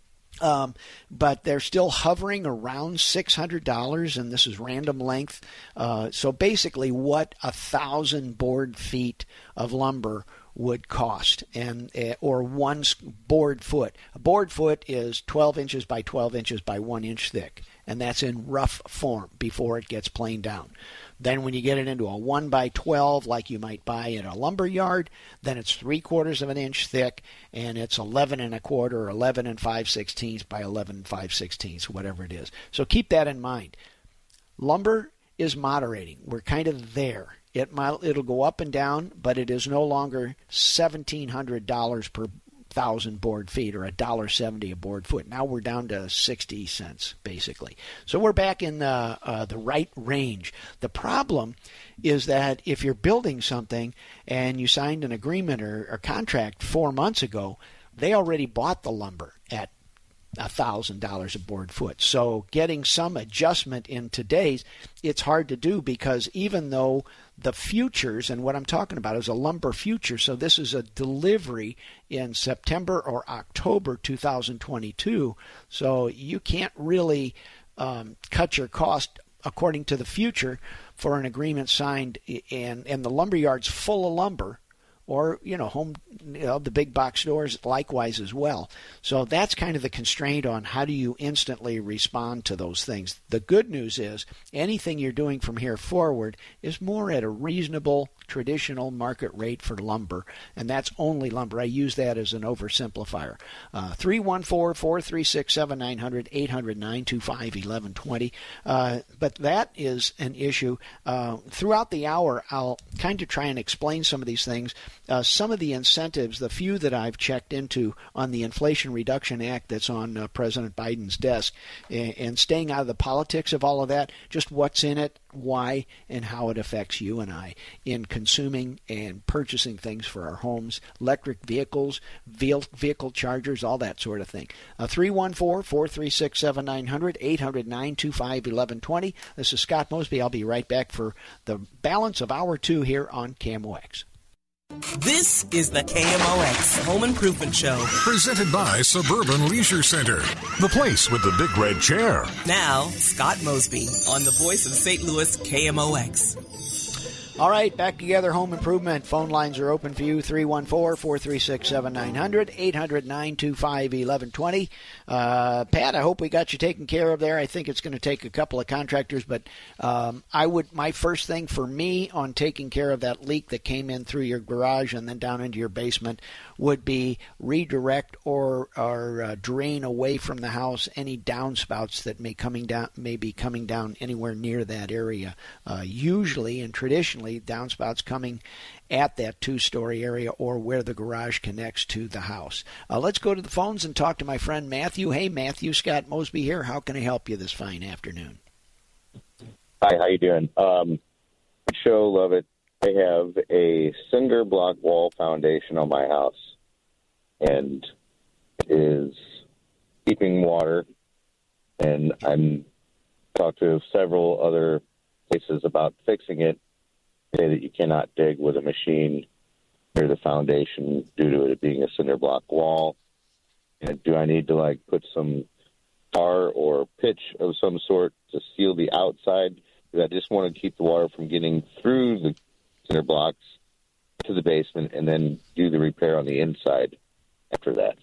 But they're still hovering around $600, and this is random length. So basically what 1,000 board feet of lumber would cost, or one board foot. A board foot is 12 inches by 12 inches by 1 inch thick, and that's in rough form before it gets planed down. Then when you get it into a 1x12, like you might buy in a lumber yard, then it's 3/4 of an inch thick, and it's 11 1/4 or 11 5/16 by 11 5/16, whatever it is. So keep that in mind. Lumber is moderating. We're kind of there. It'll go up and down, but it is no longer $1,700 per 1,000 board feet or $1.70 a board foot. Now we're down to 60 cents basically. So we're back in the right range. The problem is that if you're building something and you signed an agreement or a contract 4 months ago, they already bought the lumber at $1,000 a board foot. So getting some adjustment in today's, it's hard to do, because even though the futures, and what I'm talking about is a lumber future, so this is a delivery in September or October 2022, so you can't really cut your cost according to the future for an agreement signed, and the lumber yard's full of lumber, or the big box stores likewise as well. So that's kind of the constraint on how do you instantly respond to those things. The good news is anything you're doing from here forward is more at a reasonable traditional market rate for lumber, and that's only lumber. I use that as an oversimplifier. 314-436-7900, 800-925-1120. But that is an issue. Throughout the hour, I'll kind of try and explain some of these things. Some of the incentives, the few that I've checked into on the Inflation Reduction Act that's on President Biden's desk, and staying out of the politics of all of that, just what's in it, why, and how it affects you and I in consuming and purchasing things for our homes, electric vehicles, vehicle chargers, all that sort of thing. 314-436-7900, 800-925-1120. This is Scott Mosby. I'll be right back for the balance of hour 2 here on KMOX. This is the KMOX Home Improvement Show. Presented by Suburban Leisure Center, the place with the big red chair. Now, Scott Mosby on the voice of St. Louis KMOX. All right, back together, home improvement. Phone lines are open for you, 314-436-7900, 800-925-1120. Pat, I hope we got you taken care of there. I think it's going to take a couple of contractors, but my first thing for me on taking care of that leak that came in through your garage and then down into your basement would be redirect or drain away from the house any downspouts that may be coming down anywhere near that area. Usually and traditionally, downspouts coming at that 2-story area or where the garage connects to the house. Let's go to the phones and talk to my friend Matthew. Hey, Matthew, Scott Mosby here. How can I help you this fine afternoon? Hi, how you doing? Show, love it. I have a cinder block wall foundation on my house, and it is keeping water, and I'm talked to several other places about fixing it. Say that you cannot dig with a machine near the foundation due to it being a cinder block wall. And do I need to put some tar or pitch of some sort to seal the outside? Because I just want to keep the water from getting through the cinder blocks to the basement and then do the repair on the inside after that.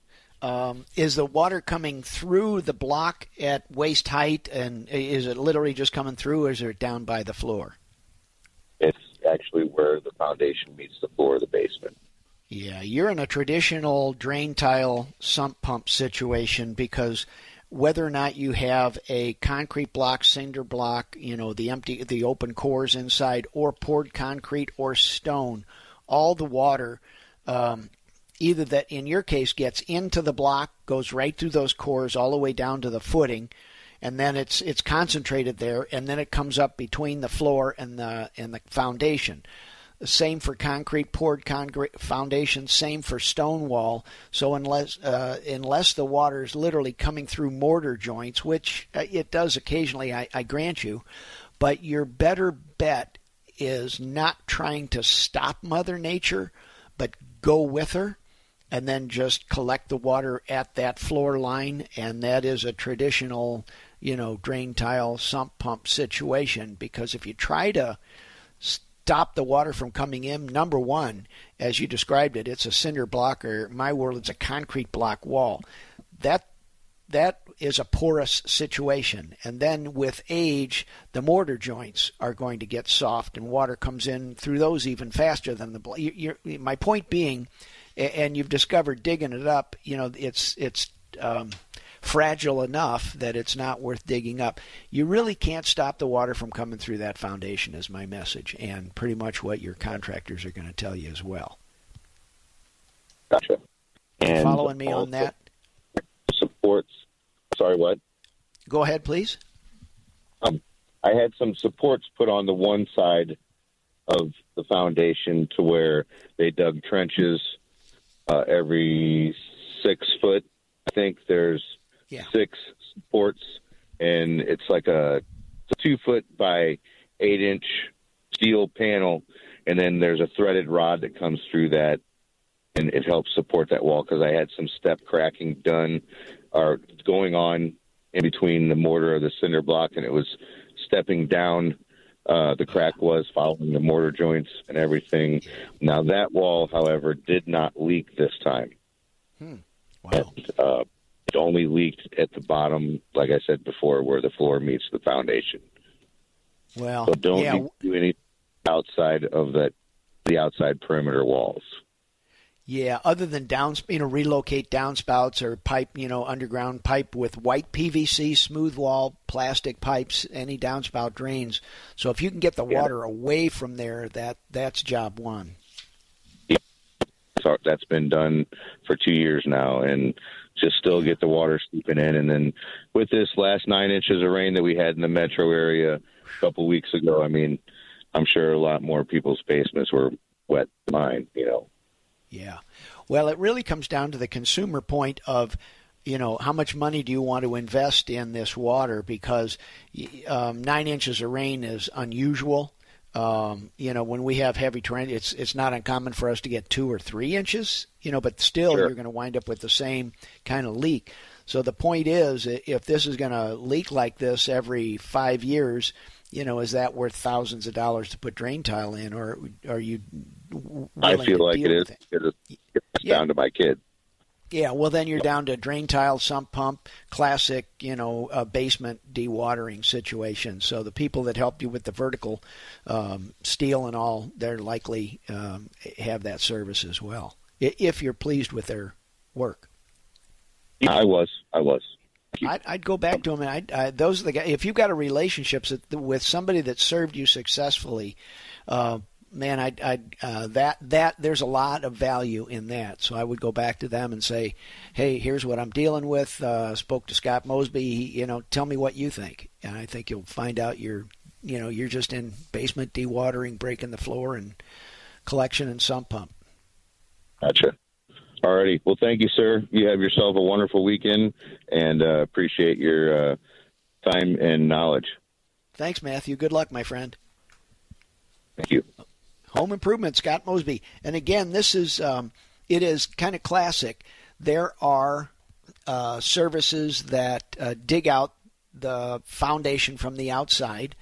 Is the water coming through the block at waist height, and is it literally just coming through, or is it down by the floor? It's actually where the foundation meets the floor of the basement. Yeah, you're in a traditional drain tile sump pump situation, because whether or not you have a concrete block, cinder block, the open cores inside, or poured concrete or stone, all the water, either that in your case gets into the block, goes right through those cores all the way down to the footing, and then it's concentrated there, and then it comes up between the floor and the foundation. Same for concrete, poured concrete foundation. Same for stone wall. So unless the water is literally coming through mortar joints, which it does occasionally, I grant you, but your better bet is not trying to stop Mother Nature, but go with her, and then just collect the water at that floor line, and that is a traditional, drain tile sump pump situation. Because if you try to stop the water from coming in, number one, as you described it, it's a cinder block, or in my world, it's a concrete block wall. that is a porous situation. And then with age, the mortar joints are going to get soft, and water comes in through those even faster than the. My point being, and you've discovered digging it up, it's fragile enough that it's not worth digging up. You really can't stop the water from coming through that foundation, is my message, and pretty much what your contractors are going to tell you as well. Gotcha. And following me on that? Supports. Sorry, what? Go ahead, please. I had some supports put on the one side of the foundation to where they dug trenches every 6 foot. I think there's 6 supports, and it's like a 2 foot by 8 inch steel panel, and then there's a threaded rod that comes through that, and it helps support that wall because I had some step cracking done or going on in between the mortar of the cinder block, and it was stepping down. The crack was following the mortar joints and everything. Now that wall, however, did not leak this time. Wow. And, it only leaked at the bottom, like I said before, where the floor meets the foundation. Well, so don't do anything outside of the outside perimeter walls. Yeah, other than relocate downspouts or pipe, underground pipe with white PVC, smooth wall, plastic pipes, any downspout drains. So if you can get the water away from there, that's job one. Yeah. So that's been done for 2 years now, and just still get the water seeping in. And then with this last 9 inches of rain that we had in the metro area a couple weeks ago, I mean, I'm sure a lot more people's basements were wet than mine, Yeah. Well, it really comes down to the consumer point of, how much money do you want to invest in this water? Because 9 inches of rain is unusual. When we have heavy terrain, it's not uncommon for us to get 2 or 3 inches, but still you're going to wind up with the same kind of leak. So the point is, if this is going to leak like this every 5 years, is that worth thousands of dollars to put drain tile in, or are you willing I feel to like deal it with is. It's down to my kid. Yeah, well, then you're down to drain tile, sump pump, classic, basement dewatering situation. So the people that helped you with the vertical steel and all, they're likely have that service as well, if you're pleased with their work. Yeah, I was. I'd go back to them, and those are the guys. If you've got a relationship with somebody that served you successfully, man, there's a lot of value in that. So I would go back to them and say, hey, here's what I'm dealing with. Spoke to Scott Mosby. Tell me what you think. And I think you'll find out you're just in basement dewatering, breaking the floor, and collection and sump pump. Gotcha. All righty. Well, thank you, sir. You have yourself a wonderful weekend, and appreciate your time and knowledge. Thanks, Matthew. Good luck, my friend. Thank you. Home Improvement, Scott Mosby. And again, this is it is kind of classic. There are services that dig out the foundation from the outside.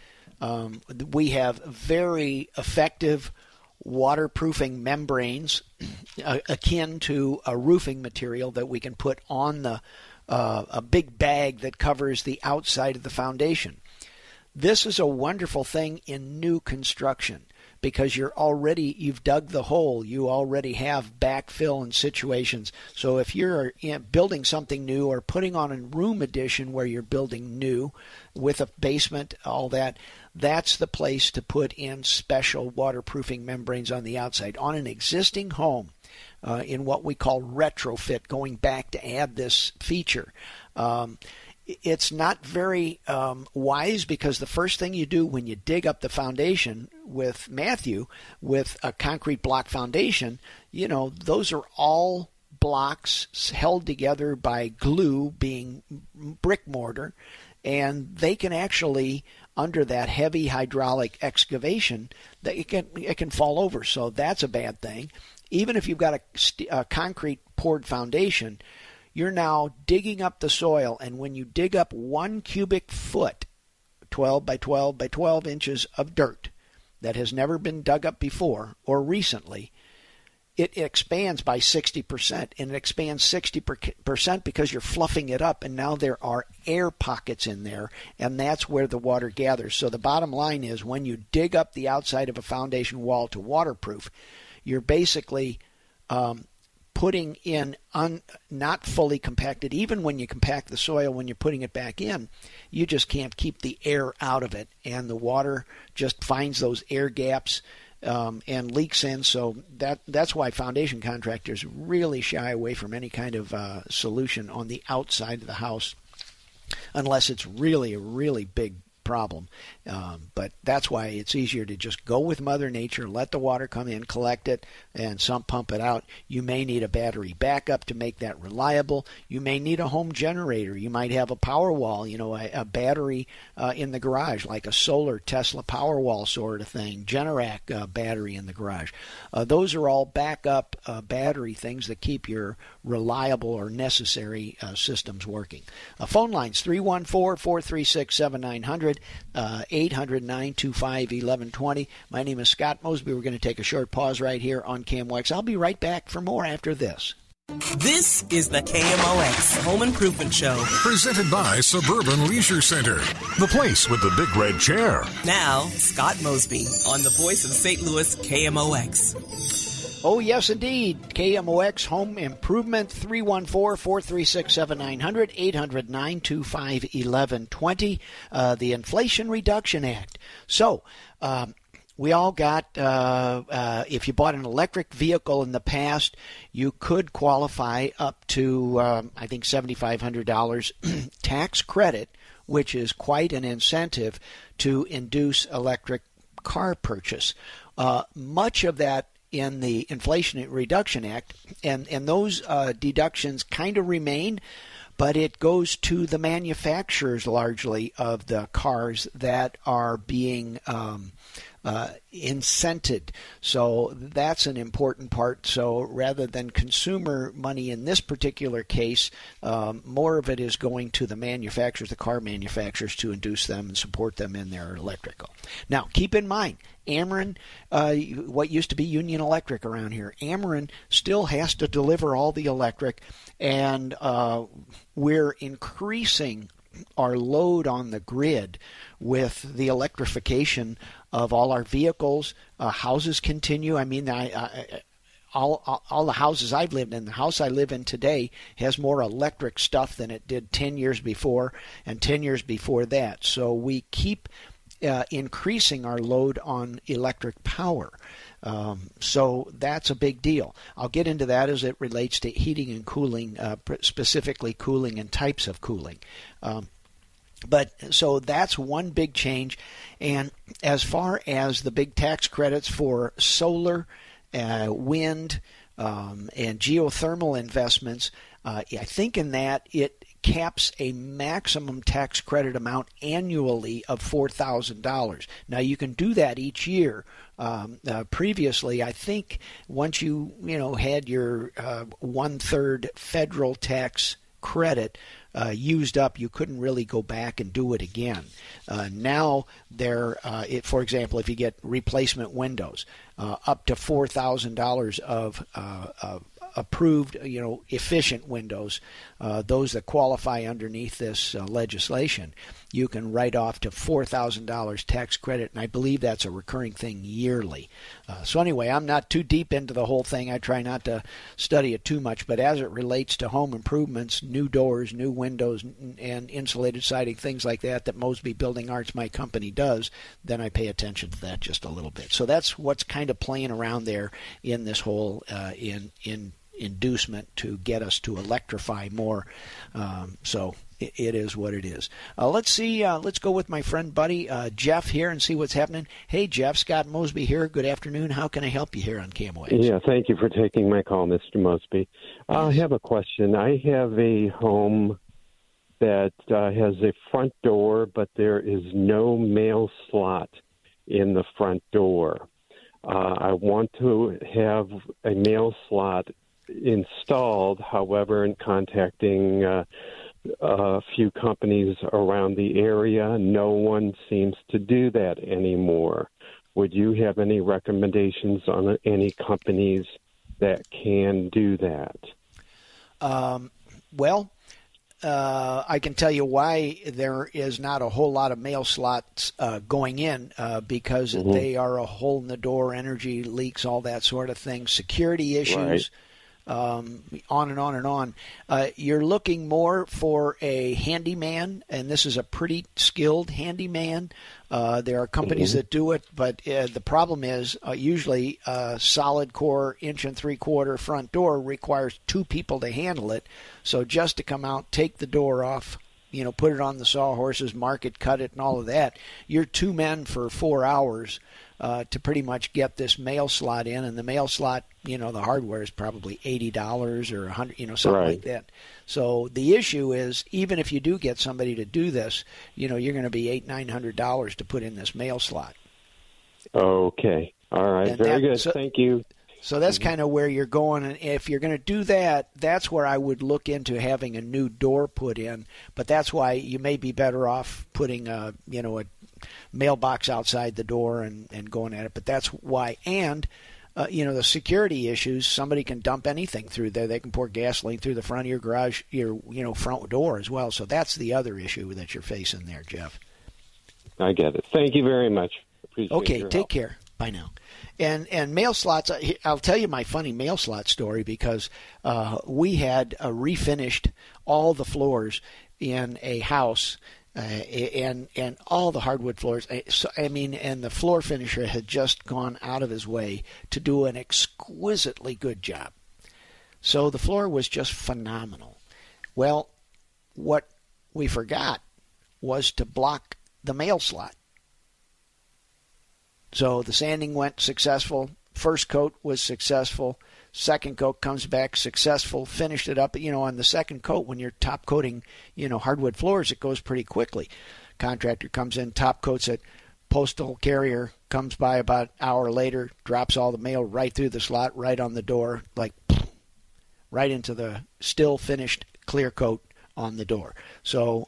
We have very effective waterproofing membranes akin to a roofing material that we can put on a big bag that covers the outside of the foundation. This is a wonderful thing in new construction because you've dug the hole. You already have backfill in situations. So if you're building something new or putting on a room addition where you're building new with a basement, all that, that's the place to put in special waterproofing membranes on the outside. On an existing home, in what we call retrofit, going back to add this feature, it's not very wise because the first thing you do when you dig up the foundation with Matthew, with a concrete block foundation, those are all blocks held together by glue, being brick mortar, and they can actually, under that heavy hydraulic excavation, that it can fall over. So that's a bad thing. Even if you've got a concrete poured foundation, you're now digging up the soil, and when you dig up 1 cubic foot, 12 by 12 by 12 inches of dirt that has never been dug up before or recently, it expands by 60%, and it expands 60% because you're fluffing it up, and now there are air pockets in there, and that's where the water gathers. So the bottom line is, when you dig up the outside of a foundation wall to waterproof, you're basically putting in not fully compacted. Even when you compact the soil, when you're putting it back in, you just can't keep the air out of it, and the water just finds those air gaps and leaks in. So that's why foundation contractors really shy away from any kind of solution on the outside of the house, unless it's really a really big problem. But that's why it's easier to just go with Mother Nature, let the water come in, collect it, and sump pump it out. You may need a battery backup to make that reliable. You may need a home generator. You might have a power wall, a battery in the garage, like a solar Tesla power wall sort of thing, Generac battery in the garage. Those are all backup battery things that keep your reliable or necessary systems working. Phone lines 314-436-7900, 800-925-1120. My name is Scott Mosby. We're going to take a short pause right here on KMOX. I'll be right back for more after this. This is the KMOX Home Improvement Show. Presented by Suburban Leisure Center, the place with the big red chair. Now, Scott Mosby on the voice of St. Louis, KMOX. Oh, yes, indeed. KMOX Home Improvement, 314-436-7900, 800-925-1120, the Inflation Reduction Act. So, we all got, if you bought an electric vehicle in the past, you could qualify up to, I think, $7,500 tax credit, which is quite an incentive to induce electric car purchase. Much of that in the Inflation Reduction Act, and those deductions kind of remain, but it goes to the manufacturers largely of the cars that are being incented. So that's an important part. So rather than consumer money in this particular case, more of it is going to the manufacturers, the car manufacturers, to induce them and support them in their electrical. Now, keep in mind, Ameren, what used to be Union Electric around here, Ameren still has to deliver all the electric, and we're increasing our load on the grid with the electrification of all our vehicles. Houses continue. I mean, all the houses I've lived in, the house I live in today has more electric stuff than it did 10 years before and 10 years before that. So we keep increasing our load on electric power. So that's a big deal. I'll get into that as it relates to heating and cooling, specifically cooling and types of cooling. But so that's one big change. And as far as the big tax credits for solar, wind, and geothermal investments, I think in that it caps a maximum tax credit amount annually of $4,000. Now you can do that each year. Previously, I think once you had your 1/3 federal tax credit used up, you couldn't really go back and do it again. Now, for example, if you get replacement windows, up to $4,000 of approved, efficient windows, those that qualify underneath this legislation, you can write off to $4,000 tax credit, and I believe that's a recurring thing yearly. So anyway, I'm not too deep into the whole thing. I try not to study it too much, but as it relates to home improvements, new doors, new windows, and insulated siding, things like that Mosby Building Arts, my company, does, then I pay attention to that just a little bit. So that's what's kind of playing around there in this whole inducement to get us to electrify more. So it is what it is. Let's see. Let's go with my friend buddy Jeff here and see what's happening. Hey, Jeff, Scott Mosby here. Good afternoon. How can I help you here on KMOX? Yeah, thank you for taking my call, Mr. Mosby. I have a question. I have a home that has a front door, but there is no mail slot in the front door. I want to have a mail slot installed. However, in contacting a few companies around the area, no one seems to do that anymore. Would you have any recommendations on any companies that can do that? I can tell you why there is not a whole lot of mail slots going in because they are a hole in the door, energy leaks, all that sort of thing, security issues, on and on and on. You're looking more for a handyman, and this is a pretty skilled handyman. There are companies that do it, but the problem is usually a solid core 1 3/4 front door requires 2 people to handle it. So just to come out, take the door off, put it on the sawhorses, mark it, cut it, and all of that, you're 2 men for 4 hours to pretty much get this mail slot in. And the mail slot, the hardware is probably $80 or $100, something like that. So the issue is, even if you do get somebody to do this, you're going to be $800-900 to put in this mail slot. Okay. All right. Very good. Thank you. So that's kind of where you're going. And if you're going to do that, that's where I would look into having a new door put in. But that's why you may be better off putting a mailbox outside the door and going at it. But that's why. And the security issues, somebody can dump anything through there. They can pour gasoline through the front of your garage, your front door as well. So that's the other issue that you're facing there, Jeff. I get it. Thank you very much. Appreciate your take help. care. Bye now. And mail slots, I'll tell you my funny mail slot story because we had refinished all the floors in a house and all the hardwood floors. And the floor finisher had just gone out of his way to do an exquisitely good job. So the floor was just phenomenal. Well, what we forgot was to block the mail slot. So the sanding went successful. First coat was successful. Second coat comes back successful. Finished it up. On the second coat, when you're top coating, hardwood floors, it goes pretty quickly. Contractor comes in, top coats it. Postal carrier comes by about an hour later, drops all the mail right through the slot, right on the door, like right into the still finished clear coat on the door. So,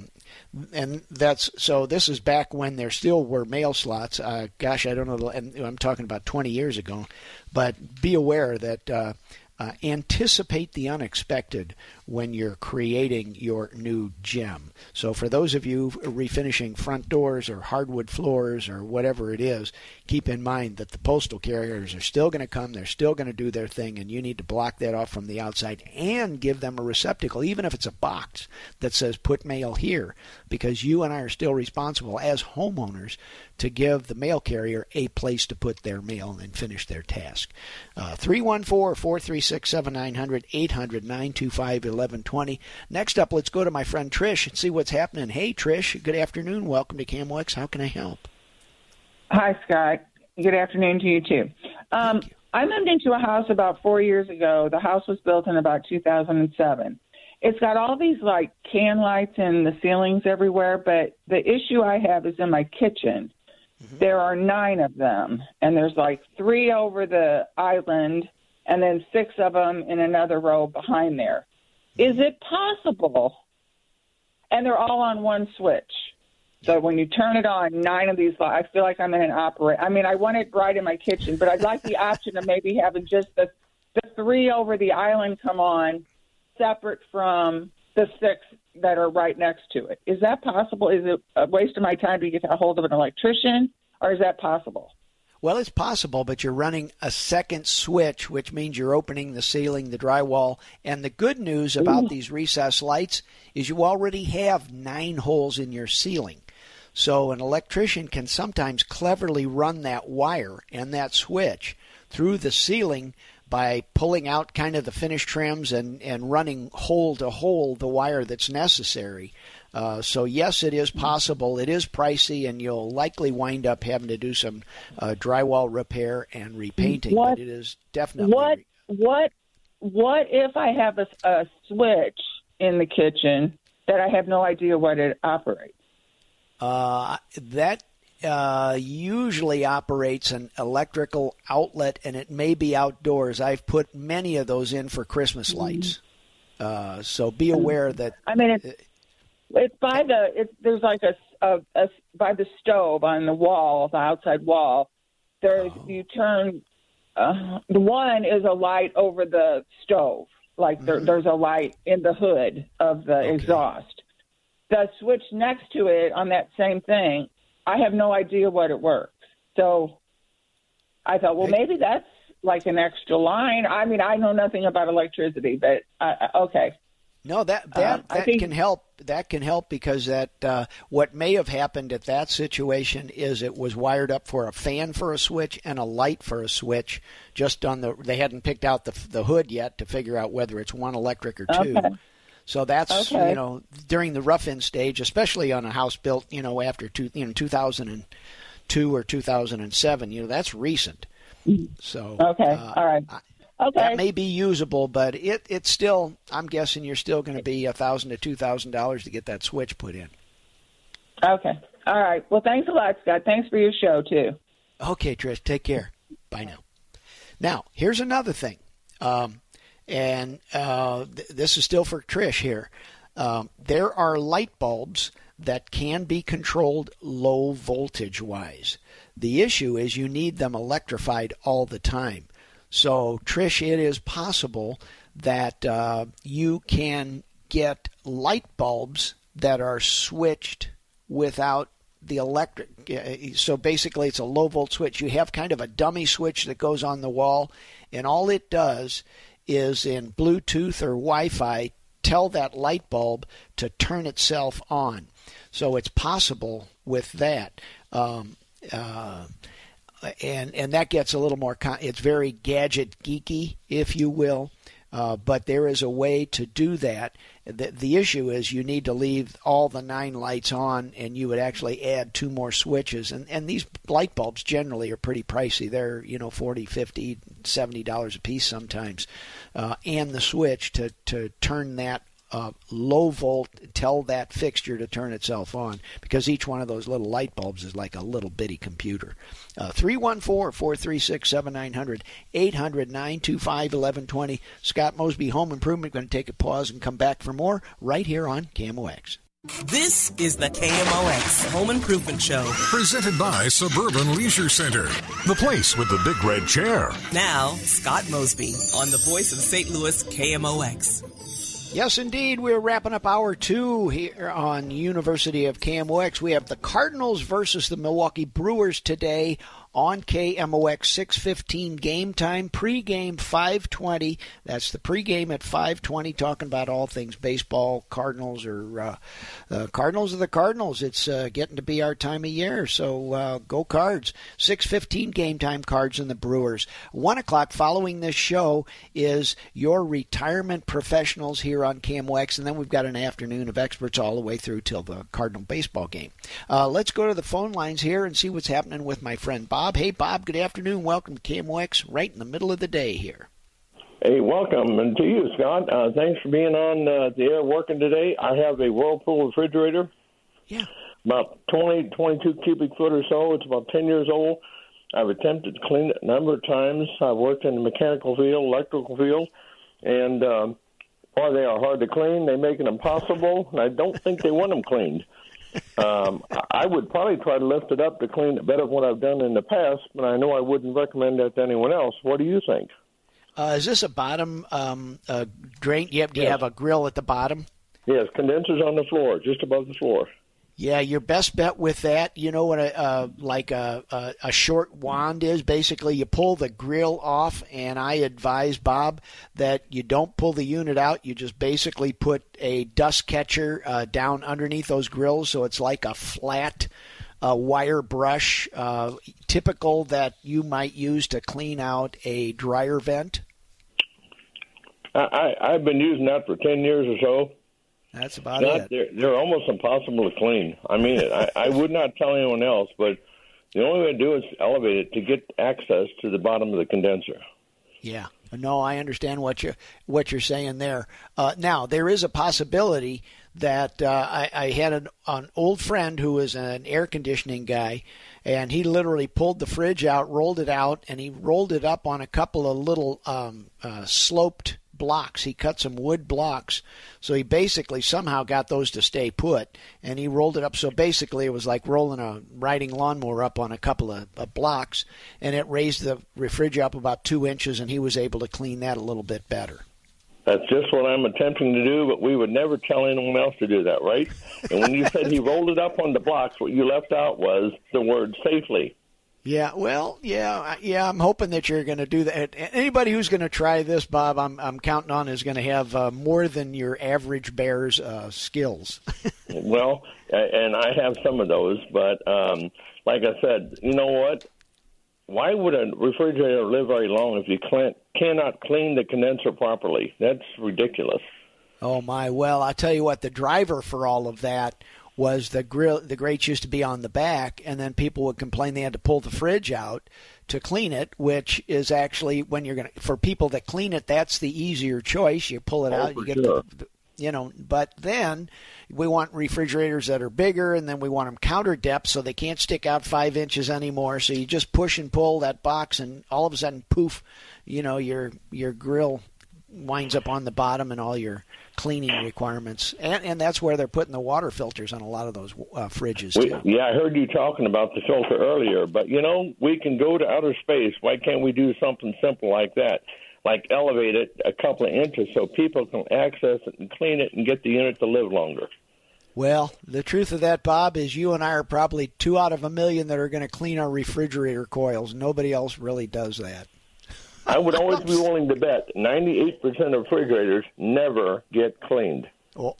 this is back when there still were mail slots. I don't know, and I'm talking about 20 years ago. But be aware that anticipate the unexpected when you're creating your new gem. So for those of you refinishing front doors or hardwood floors or whatever it is, keep in mind that the postal carriers are still going to come, they're still going to do their thing, and you need to block that off from the outside and give them a receptacle, even if it's a box that says put mail here, because you and I are still responsible as homeowners to give the mail carrier a place to put their mail and finish their task. 314-436-7900, 800-925-1120. Next up, let's go to my friend Trish and see what's happening. Hey, Trish, good afternoon. Welcome to KMOX. How can I help? Hi, Scott. Good afternoon to you, too. Thank you. I moved into a house about 4 years ago. The house was built in about 2007. It's got all these, can lights in the ceilings everywhere, but the issue I have is in my kitchen. Mm-hmm. There are 9 of them, and there's 3 over the island and then 6 of them in another row behind there. Is it possible? And they're all on one switch. So when you turn it on, 9 of these, I feel like I'm in an opera. I mean, I want it right in my kitchen, but I'd like the option of maybe having just the 3 over the island come on separate from the 6 that are right next to it. Is that possible? Is it a waste of my time to get a hold of an electrician, or is that possible? Well, it's possible, but you're running a second switch, which means you're opening the ceiling, the drywall. And the good news about these recessed lights is you already have 9 holes in your ceiling. So an electrician can sometimes cleverly run that wire and that switch through the ceiling by pulling out kind of the finish trims and running hole to hole the wire that's necessary. So, yes, it is possible. It is pricey, and you'll likely wind up having to do some drywall repair and repainting. But it is definitely... What if I have a switch in the kitchen that I have no idea what it operates? That usually operates an electrical outlet, and it may be outdoors. I've put many of those in for Christmas lights. So be aware that... I mean, it's by there's by the stove on the wall, the outside wall. You turn The one is a light over the stove. Like there's a light in the hood of the exhaust. The switch next to it on that same thing, I have no idea what it works. So I thought, well, maybe that's like an extra line. I mean, I know nothing about electricity, but okay. No, that can help. That can help because what may have happened at that situation is it was wired up for a fan for a switch and a light for a switch. Just on they hadn't picked out the hood yet to figure out whether it's one electric or two. Okay. So that's during the rough-in stage, especially on a house built after 2002 or 2007. That's recent. So all right. Okay. That may be usable, but it's still, I'm guessing you're still going to be $1,000 to $2,000 to get that switch put in. Okay. All right. Well, thanks a lot, Scott. Thanks for your show, too. Okay, Trish. Take care. Bye now. Now, here's another thing. This is still for Trish here. There are light bulbs that can be controlled low voltage-wise. The issue is you need them electrified all the time. So, Trish, it is possible that you can get light bulbs that are switched without the electric. So basically, it's a low-volt switch. You have kind of a dummy switch that goes on the wall, and all it does is in Bluetooth or Wi-Fi tell that light bulb to turn itself on. So it's possible with that. And that gets a little more, it's very gadget geeky, if you will, but there is a way to do that. The issue is you need to leave all the 9 lights on, and you would actually add 2 more switches. And these light bulbs generally are pretty pricey. They're, $40, $50, $70 a piece sometimes. And the switch to turn that low volt, tell that fixture to turn itself on, because each one of those little light bulbs is like a little bitty computer. 314-436-7900, 800-925-1120. Scott Mosby, Home Improvement. Going to take a pause and come back for more right here on KMOX. This is the KMOX Home Improvement Show. Presented by Suburban Leisure Center, the place with the big red chair. Now, Scott Mosby on the voice of St. Louis KMOX. Yes, indeed. We're wrapping up hour 2 here on University of KMOX. We have the Cardinals versus the Milwaukee Brewers today on KMOX 6:15 game time. Pre-game 5:20. That's the pre-game at 5:20, talking about all things baseball, Cardinals, or Cardinals are the Cardinals. It's getting to be our time of year, so go Cards. 6:15 game time, Cards and the Brewers. 1 o'clock following this show is your retirement professionals here on KMOX, and then we've got an afternoon of experts all the way through till the Cardinal baseball game. Let's go to the phone lines here and see what's happening with my friend Bob. Hey, Bob, good afternoon. Welcome to KMOX right in the middle of the day here. Hey, welcome. And to you, Scott. Thanks for being on the air working today. I have a Whirlpool refrigerator. Yeah. About 22 cubic foot or so. It's about 10 years old. I've attempted to clean it a number of times. I've worked in the mechanical field, electrical field, and boy, they are hard to clean. They make it impossible, and I don't think they want them cleaned. I would probably try to lift it up to clean it better than what I've done in the past, but I know I wouldn't recommend that to anyone else. What do you think? Is this a bottom drain? Do you have a grill at the bottom? Yes, condensers on the floor, just above the floor. Yeah, your best bet with that, you know what a short wand is? Basically, you pull the grill off, and I advise, Bob, that you don't pull the unit out. You just basically put a dust catcher down underneath those grills, so it's like a flat wire brush, typical that you might use to clean out a dryer vent. I've been using that for 10 years or so. That's about it. They're almost impossible to clean. I mean, I would not tell anyone else, but the only way to do it is elevate it to get access to the bottom of the condenser. Yeah. No, I understand what you're saying there. Now, there is a possibility that I had an old friend who was an air conditioning guy, and he literally pulled the fridge out, rolled it out, and he rolled it up on a couple of little sloped blocks. He cut some wood blocks. So he basically somehow got those to stay put, and he rolled it up. So basically it was like rolling a riding lawnmower up on a couple of blocks, and it raised the refrigerator up about 2 inches, and he was able to clean that a little bit better. That's just what I'm attempting to do, but we would never tell anyone else to do that, right? And when you said he rolled it up on the blocks, what you left out was the word safely. Yeah, well, yeah. I'm hoping that you're going to do that. Anybody who's going to try this, Bob, I'm counting on is going to have more than your average bear's skills. Well, and I have some of those, but like I said, you know what? Why would a refrigerator live very long if you cannot clean the condenser properly? That's ridiculous. Oh, my. Well, I'll tell you what, the driver for all of that was the grill. The grates used to be on the back, and then people would complain they had to pull the fridge out to clean it, which is actually when you're going to, for people that clean it, that's the easier choice. You pull it out, you get sure. But then we want refrigerators that are bigger, and then we want them counter depth so they can't stick out 5 inches anymore. So you just push and pull that box, and all of a sudden, poof, your grill winds up on the bottom and all your cleaning requirements. And that's where they're putting the water filters on a lot of those fridges, too. Yeah, I heard you talking about the filter earlier, but, we can go to outer space. Why can't we do something simple like that? Like elevate it a couple of inches so people can access it and clean it and get the unit to live longer. Well, the truth of that, Bob, is you and I are probably 2 out of a million that are going to clean our refrigerator coils. Nobody else really does that. I would always be willing to bet 98% of refrigerators never get cleaned. Well,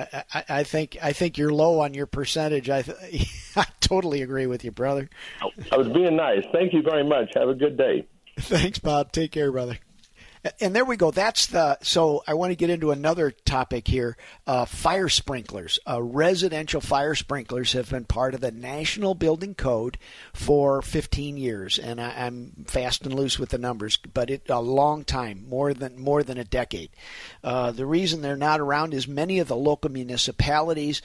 I think you're low on your percentage. I totally agree with you, brother. I was being nice. Thank you very much. Have a good day. Thanks, Bob. Take care, brother. And there we go. So I want to get into another topic here. Fire sprinklers. Residential fire sprinklers have been part of the National Building Code for 15 years. And I'm fast and loose with the numbers, but a long time, more than a decade. The reason they're not around is many of the local municipalities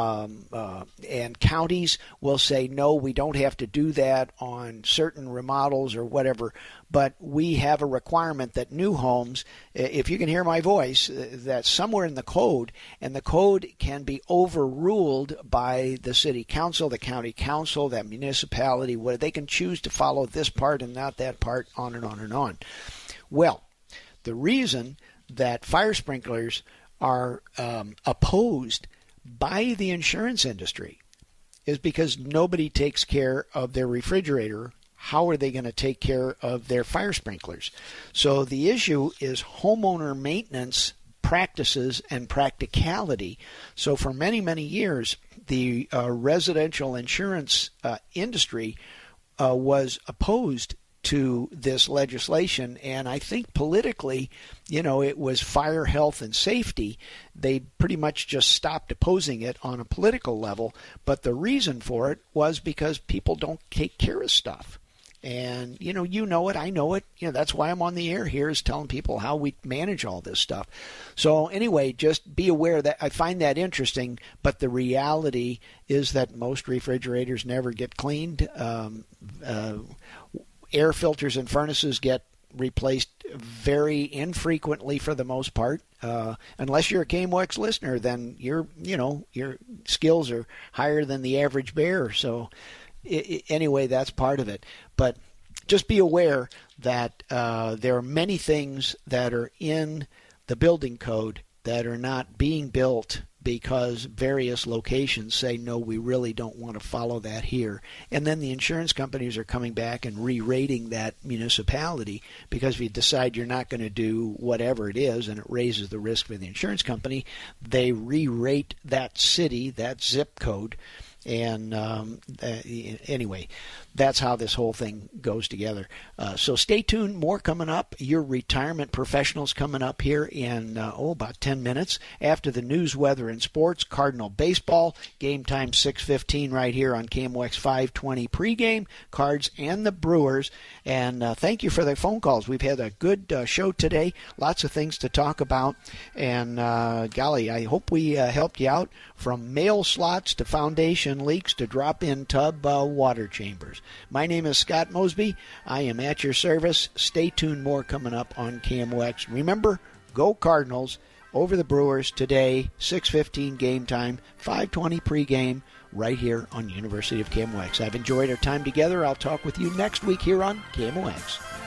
and counties will say, no, we don't have to do that on certain remodels or whatever. But we have a requirement that new homes, if you can hear my voice, that somewhere in the code, and the code can be overruled by the city council, the county council, that municipality, where they can choose to follow this part and not that part, on and on and on. Well, the reason that fire sprinklers are opposed by the insurance industry is because nobody takes care of their refrigerator. How are they going to take care of their fire sprinklers? So the issue is homeowner maintenance practices and practicality. So for many, many years, the residential insurance industry was opposed to this legislation, and I think politically, it was fire, health, and safety. They pretty much just stopped opposing it on a political level, but the reason for it was because people don't take care of stuff. And, you know it, I know it. That's why I'm on the air here, is telling people how we manage all this stuff. So anyway, just be aware that I find that interesting, but the reality is that most refrigerators never get cleaned. Air filters and furnaces get replaced very infrequently for the most part. Unless you're a KMOX listener, then your skills are higher than the average bear. So anyway, that's part of it. But just be aware that there are many things that are in the building code that are not being built because various locations say, no, we really don't want to follow that here. And then the insurance companies are coming back and re-rating that municipality, because if you decide you're not going to do whatever it is and it raises the risk for the insurance company, they re-rate that city, that zip code. And anyway, that's how this whole thing goes together. So stay tuned. More coming up. Your retirement professionals coming up here in about 10 minutes. After the news, weather, and sports, Cardinal baseball. Game time 6:15 right here on KMOX 520 pregame. Cards and the Brewers. And thank you for the phone calls. We've had a good show today. Lots of things to talk about. And golly, I hope we helped you out, from mail slots to foundation leaks to drop-in tub water chambers. My name is Scott Mosby. I am at your service. Stay tuned. More coming up on KMOX. Remember, Go Cardinals over the Brewers today, 6:15 game time, 5:20 pregame, right here on University of KMOX. I've enjoyed our time together. I'll talk with you next week here on KMOX.